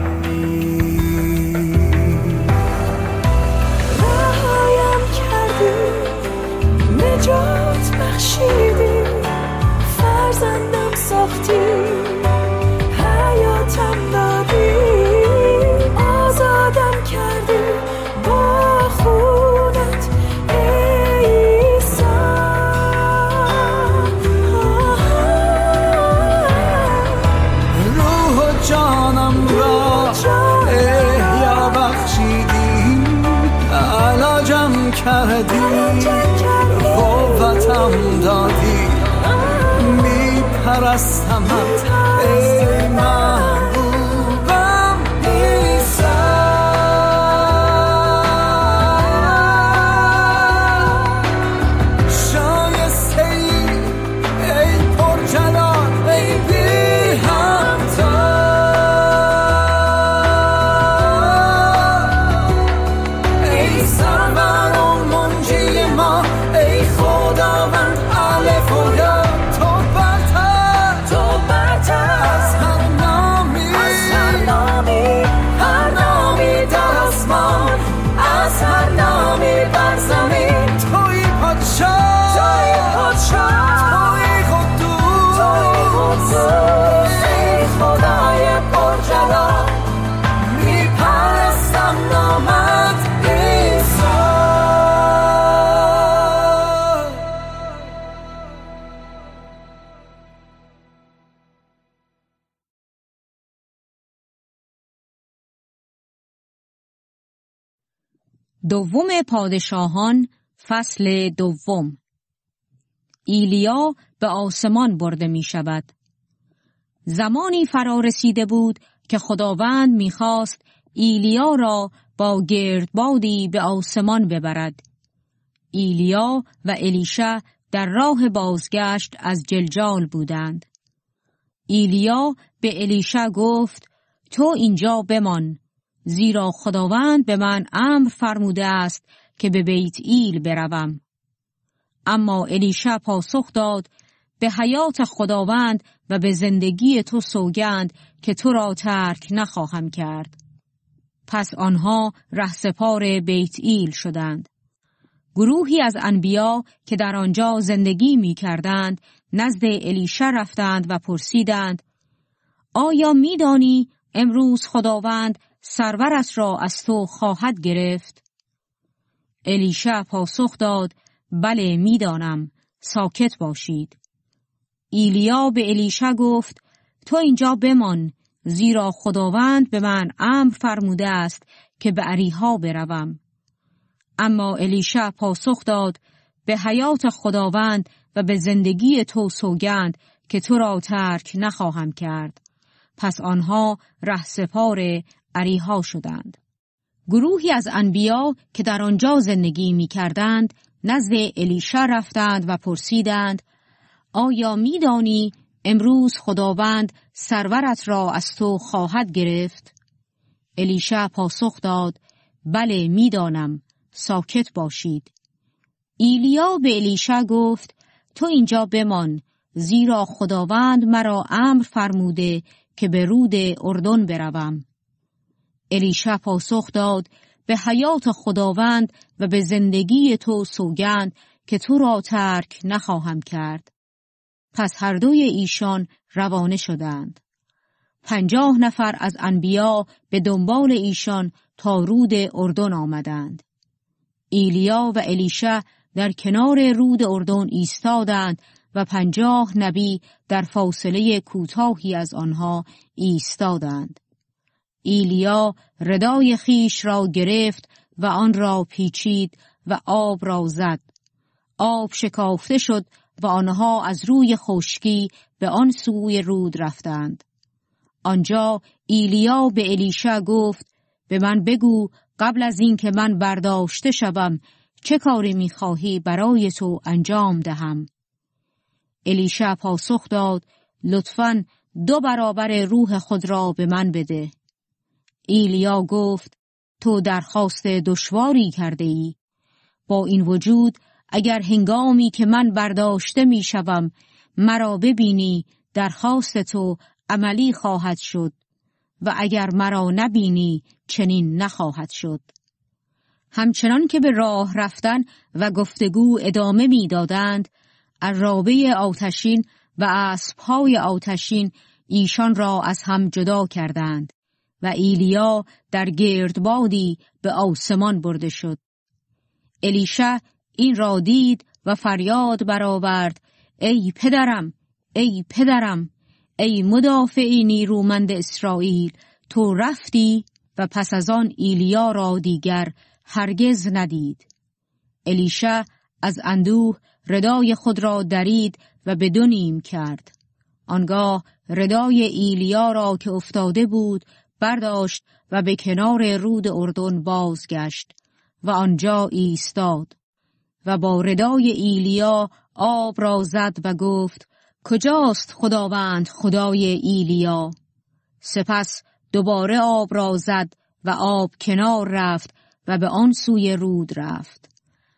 رهایم کردی، نجات بخشیدی، فرزندم ساختی، حیاتم دادی، آزادم کردی با خونت ای عیسی. روح و جانم را احیا بخشیدی، علاجم کردی، قوتم دادی، میپرستمت ای محبوبم عیسی. شایسته ای ای پرجلال، ای بی همتا، ای سرور و منجی ما، ای خداوند الف و یا. تو برتر از هر نامی، هر نامی در آسمان، از هر نامی بر زمین. توی پادشاه، توی قدوس، ای خدای پرجلال، میپرستم نامت عیسی. دوم پادشاهان فصل دوم. ایلیا به آسمان برده می شود. زمانی فرا رسیده بود که خداوند می خواست ایلیا را با گردبادی به آسمان ببرد. ایلیا و الیشع در راه بازگشت از جلجال بودند. ایلیا به الیشع گفت تو اینجا بمان، زیرا خداوند به من امر فرموده است که به بیت ایل بروم. اما الیشع پاسخ داد به حیات خداوند و به زندگی تو سوگند که تو را ترک نخواهم کرد. پس آنها رهسپار بیت ایل شدند. گروهی از انبیا که در آنجا زندگی می کردند نزد الیشع رفتند و پرسیدند آیا می دانی امروز خداوند سرورت را از تو خواهد گرفت؟ الیشع پاسخ داد بله می دانم، ساکت باشید. ایلیا به الیشع گفت تو اینجا بمان، زیرا خداوند به من امر فرموده است که به اریحا بروم. اما الیشع پاسخ داد به حیات خداوند و به زندگی تو سوگند که تو را ترک نخواهم کرد. پس آنها رهسپار اریحا شدند. گروهی از انبیا که در آنجا زندگی می کردند نزد الیشا رفتند و پرسیدند آیا می دانی امروز خداوند سرورت را از تو خواهد گرفت؟ الیشا پاسخ داد بله می دانم، ساکت باشید. ایلیا به الیشا گفت تو اینجا بمان، زیرا خداوند مرا امر فرموده که به رود اردن بروم. الیشا پاسخ داد به حیات خداوند و به زندگی تو سوگند که تو را ترک نخواهم کرد. پس هر دوی ایشان روانه شدند. 50 نفر از انبیا به دنبال ایشان تا رود اردن آمدند. ایلیا و الیشا در کنار رود اردن ایستادند و 50 نبی در فاصله کوتاهی از آنها ایستادند. ایلیا ردای خیش را گرفت و آن را پیچید و آب را زد. آب شکافته شد و آنها از روی خشکی به آن سوی رود رفتند. آنجا ایلیا به الیشا گفت به من بگو قبل از این که من برداشته شوم چه کاری می‌خواهی برای تو انجام دهم؟ الیشا پاسخ داد لطفاً 2 برابر روح خود را به من بده. ایلیا گفت تو درخواست دشواری کرده ای. با این وجود اگر هنگامی که من برداشته می شوم مرا ببینی درخواست تو عملی خواهد شد و اگر مرا نبینی چنین نخواهد شد. همچنان که به راه رفتن و گفتگو ادامه می دادند، عرابه آتشین و اسبهای آتشین ایشان را از هم جدا کردند و ایلیا در گردبادی به آسمان برده شد. الیشا این را دید و فریاد برآورد ای پدرم، ای پدرم، ای مدافع نیرومند اسرائیل، تو رفتی و پس از آن ایلیا را دیگر هرگز ندید. الیشا از اندوه ردای خود را درید و به 2 نیم کرد. آنگاه ردای ایلیا را که افتاده بود برداشت و به کنار رود اردن بازگشت و آنجا ایستاد و با ردای ایلیا آب را زد و گفت کجاست خداوند خدای ایلیا؟ سپس دوباره آب را زد و آب کنار رفت و به آن سوی رود رفت.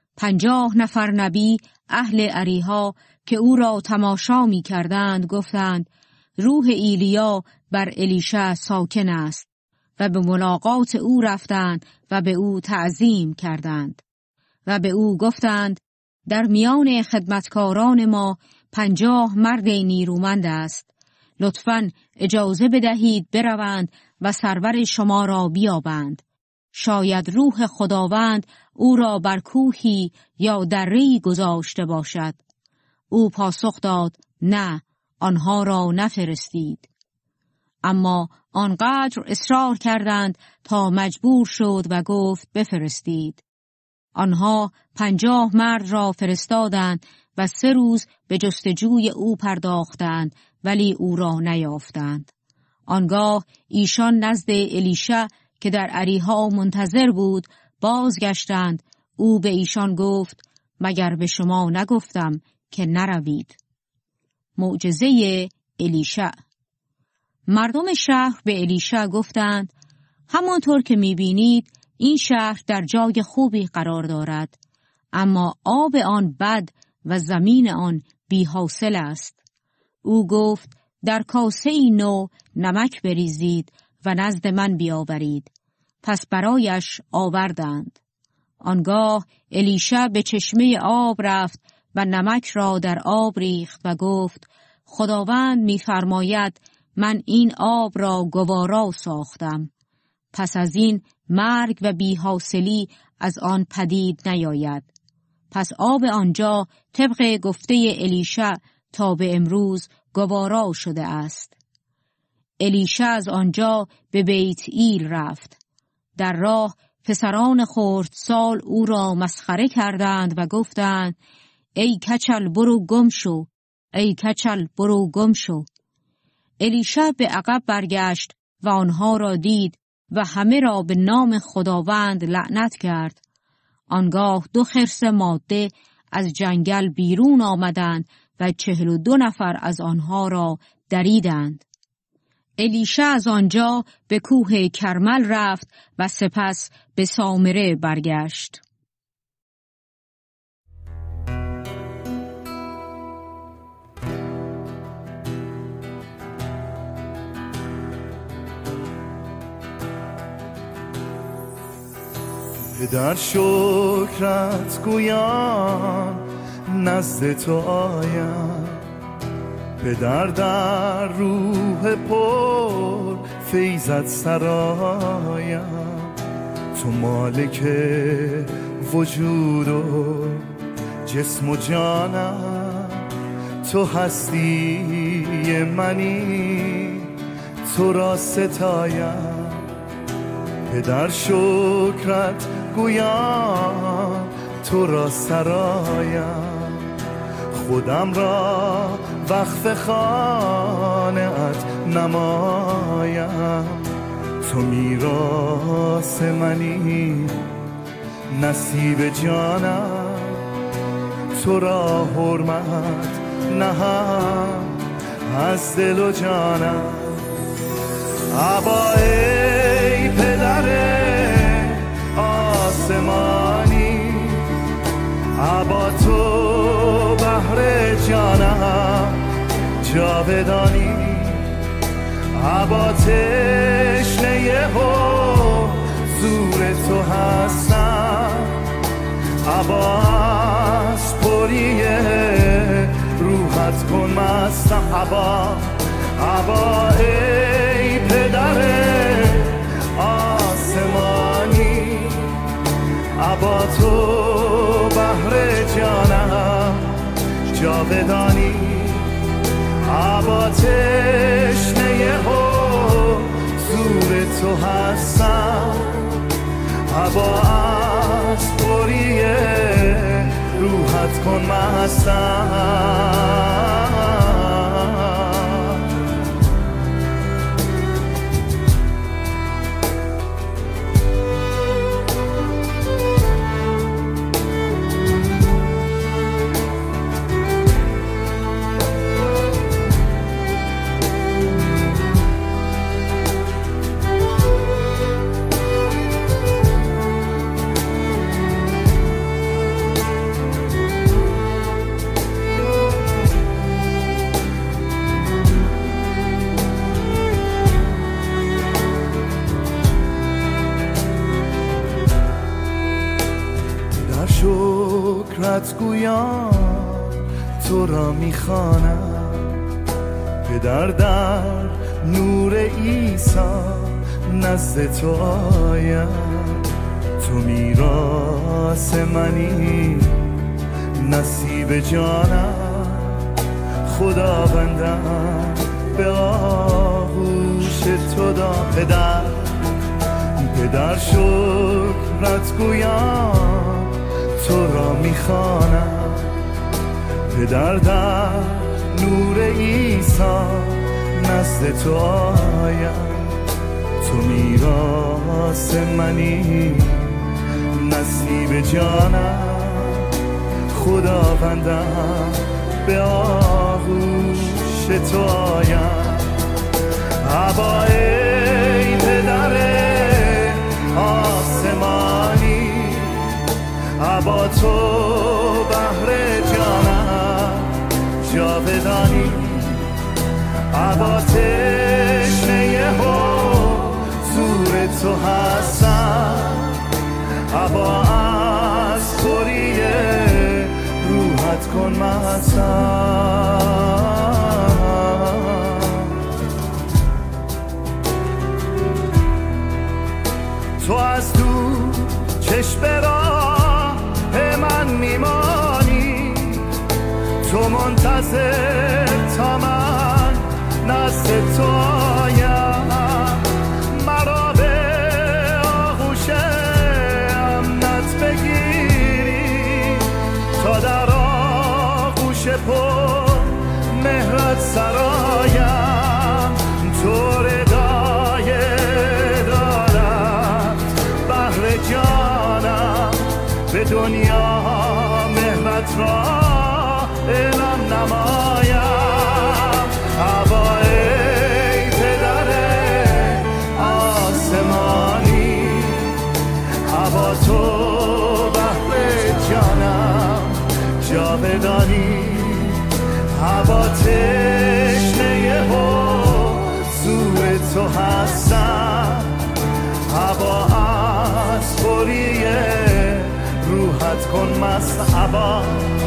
50 نفر نبی اهل اریحا که او را تماشا می کردند گفتند روح ایلیا بر الیشا ساکن است و به ملاقات او رفتند و به او تعظیم کردند و به او گفتند در میان خدمتکاران ما 50 مرد نیرومند است. لطفاً اجازه بدهید بروند و سرور شما را بیابند. شاید روح خداوند او را بر کوهی یا دره‌ای گذاشته باشد. او پاسخ داد نه، آنها را نفرستید. اما آنقدر اصرار کردند تا مجبور شد و گفت بفرستید. آنها 50 مرد را فرستادند و 3 روز به جستجوی او پرداختند ولی او را نیافتند. آنگاه ایشان نزد الیشا که در اریحا منتظر بود بازگشتند. او به ایشان گفت مگر به شما نگفتم که نروید؟ معجزه الیشا. مردم شهر به الیشا گفتند همانطور که می‌بینید این شهر در جای خوبی قرار دارد، اما آب آن بد و زمین آن بی‌حاصل است. او گفت در کاسه‌ای نو نمک بریزید و نزد من بیاورید. پس برایش آوردند. آنگاه الیشا به چشمه آب رفت و نمک را در آب ریخت و گفت خداوند می‌فرماید من این آب را گوارا ساختم. پس از این مرگ و بی‌حاصلی از آن پدید نیاید. پس آب آنجا طبق گفته الیشا تا به امروز گوارا شده است. الیشا از آنجا به بیت ایل رفت. در راه پسران خردسال او را مسخره کردند و گفتند ای کچل برو گم شو، ای کچل برو گم شو. الیشا به عقب برگشت و آنها را دید و همه را به نام خداوند لعنت کرد. آنگاه 2 خرس ماده از جنگل بیرون آمدند و 42 نفر از آنها را دریدند. الیشع از آنجا به کوه کرمل رفت و سپس به سامره برگشت. پدر شکرت گویان نزد تو آیم، پدر در روح پر فیضت سرایم. تو مالک وجود و جسم و جانم، تو هستی منی، تو را ستایم. پدر شکرت گویان تو را سرایم، خودم را وقف خانه‌ات نمایم. تو میراث منی، نصیب جانم، تو را حرمت نهم از دل و جانم. ابا ای پدر آسمانی، ابا تو بحر جانم جاودانی. ابا تشنه حضور تو هستم، ابا از پری روحت کن مستم. ابا ای پدر آسمانی، ابا تو بحر جانم جاودانی. ابا تشنه حضور تو هستم، ابا از پری روحت کن مستم. شکرت گویان تو را میخوانم، پدر در نور عیسی نزد تو آیم. تو میراث منی، نصیب جانم، خداوندم به آغوش تو دام. پدر شکرت گویان تو را میخوانم، پدر در نور عیسی نزد تو آیم. تو میراث منی، نصیب جانم، خداوندم به آغوش تو آیم. ابا ای پدر آسمانی، ابا تو بحر جانم جاودانی. ابا تشنه حضور تو هستم، ابا از خوری روحت کن مستم. تو از دور چشم راه من میمانی، تو منتظر تا من نزد تو آیم. مرا به آغوش امنت بگیری، تا در آغوش پر مهرت سرایم. تو ردای دارم دنیا مهرت را اعلام نمایم. هوای پدر آسمانی، هوا تو بحر جانم جاودانی، هوا تشنه حضور تو هستم، هوا از خوری روحت کن مست. هوا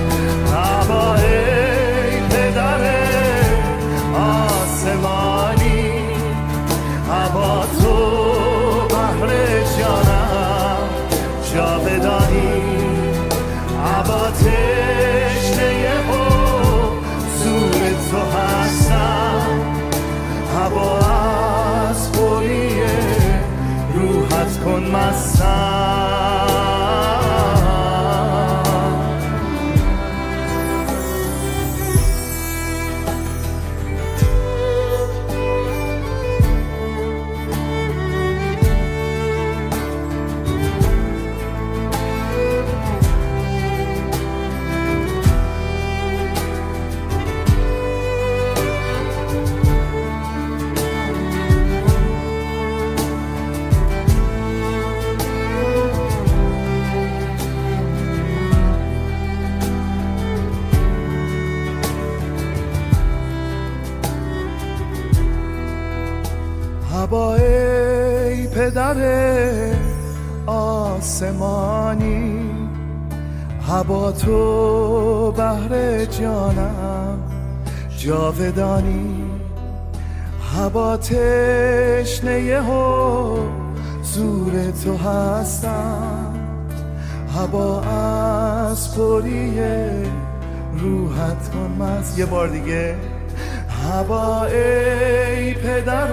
ای پدر آسمانی، هوا تو بحر جانم جاودانی، هوا تشنه حضور تو هستم، هوا از خوری روحت کن مستم. هوا ای پدر آسمانی، هوا تو بحر جانم جاودانی، هوا تشنه حضور تو هستم، هوا از خوری روحت کن مست. یه بار دیگه. هوا ای پدر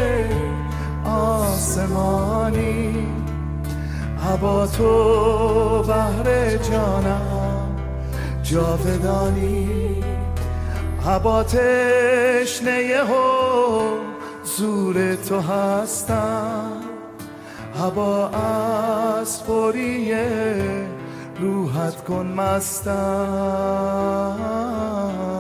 آسمانی، هوا تو بحر جانم جاودانی، هوا تشنه حضور تو هستم، هوا از خوری روحت کن مستم.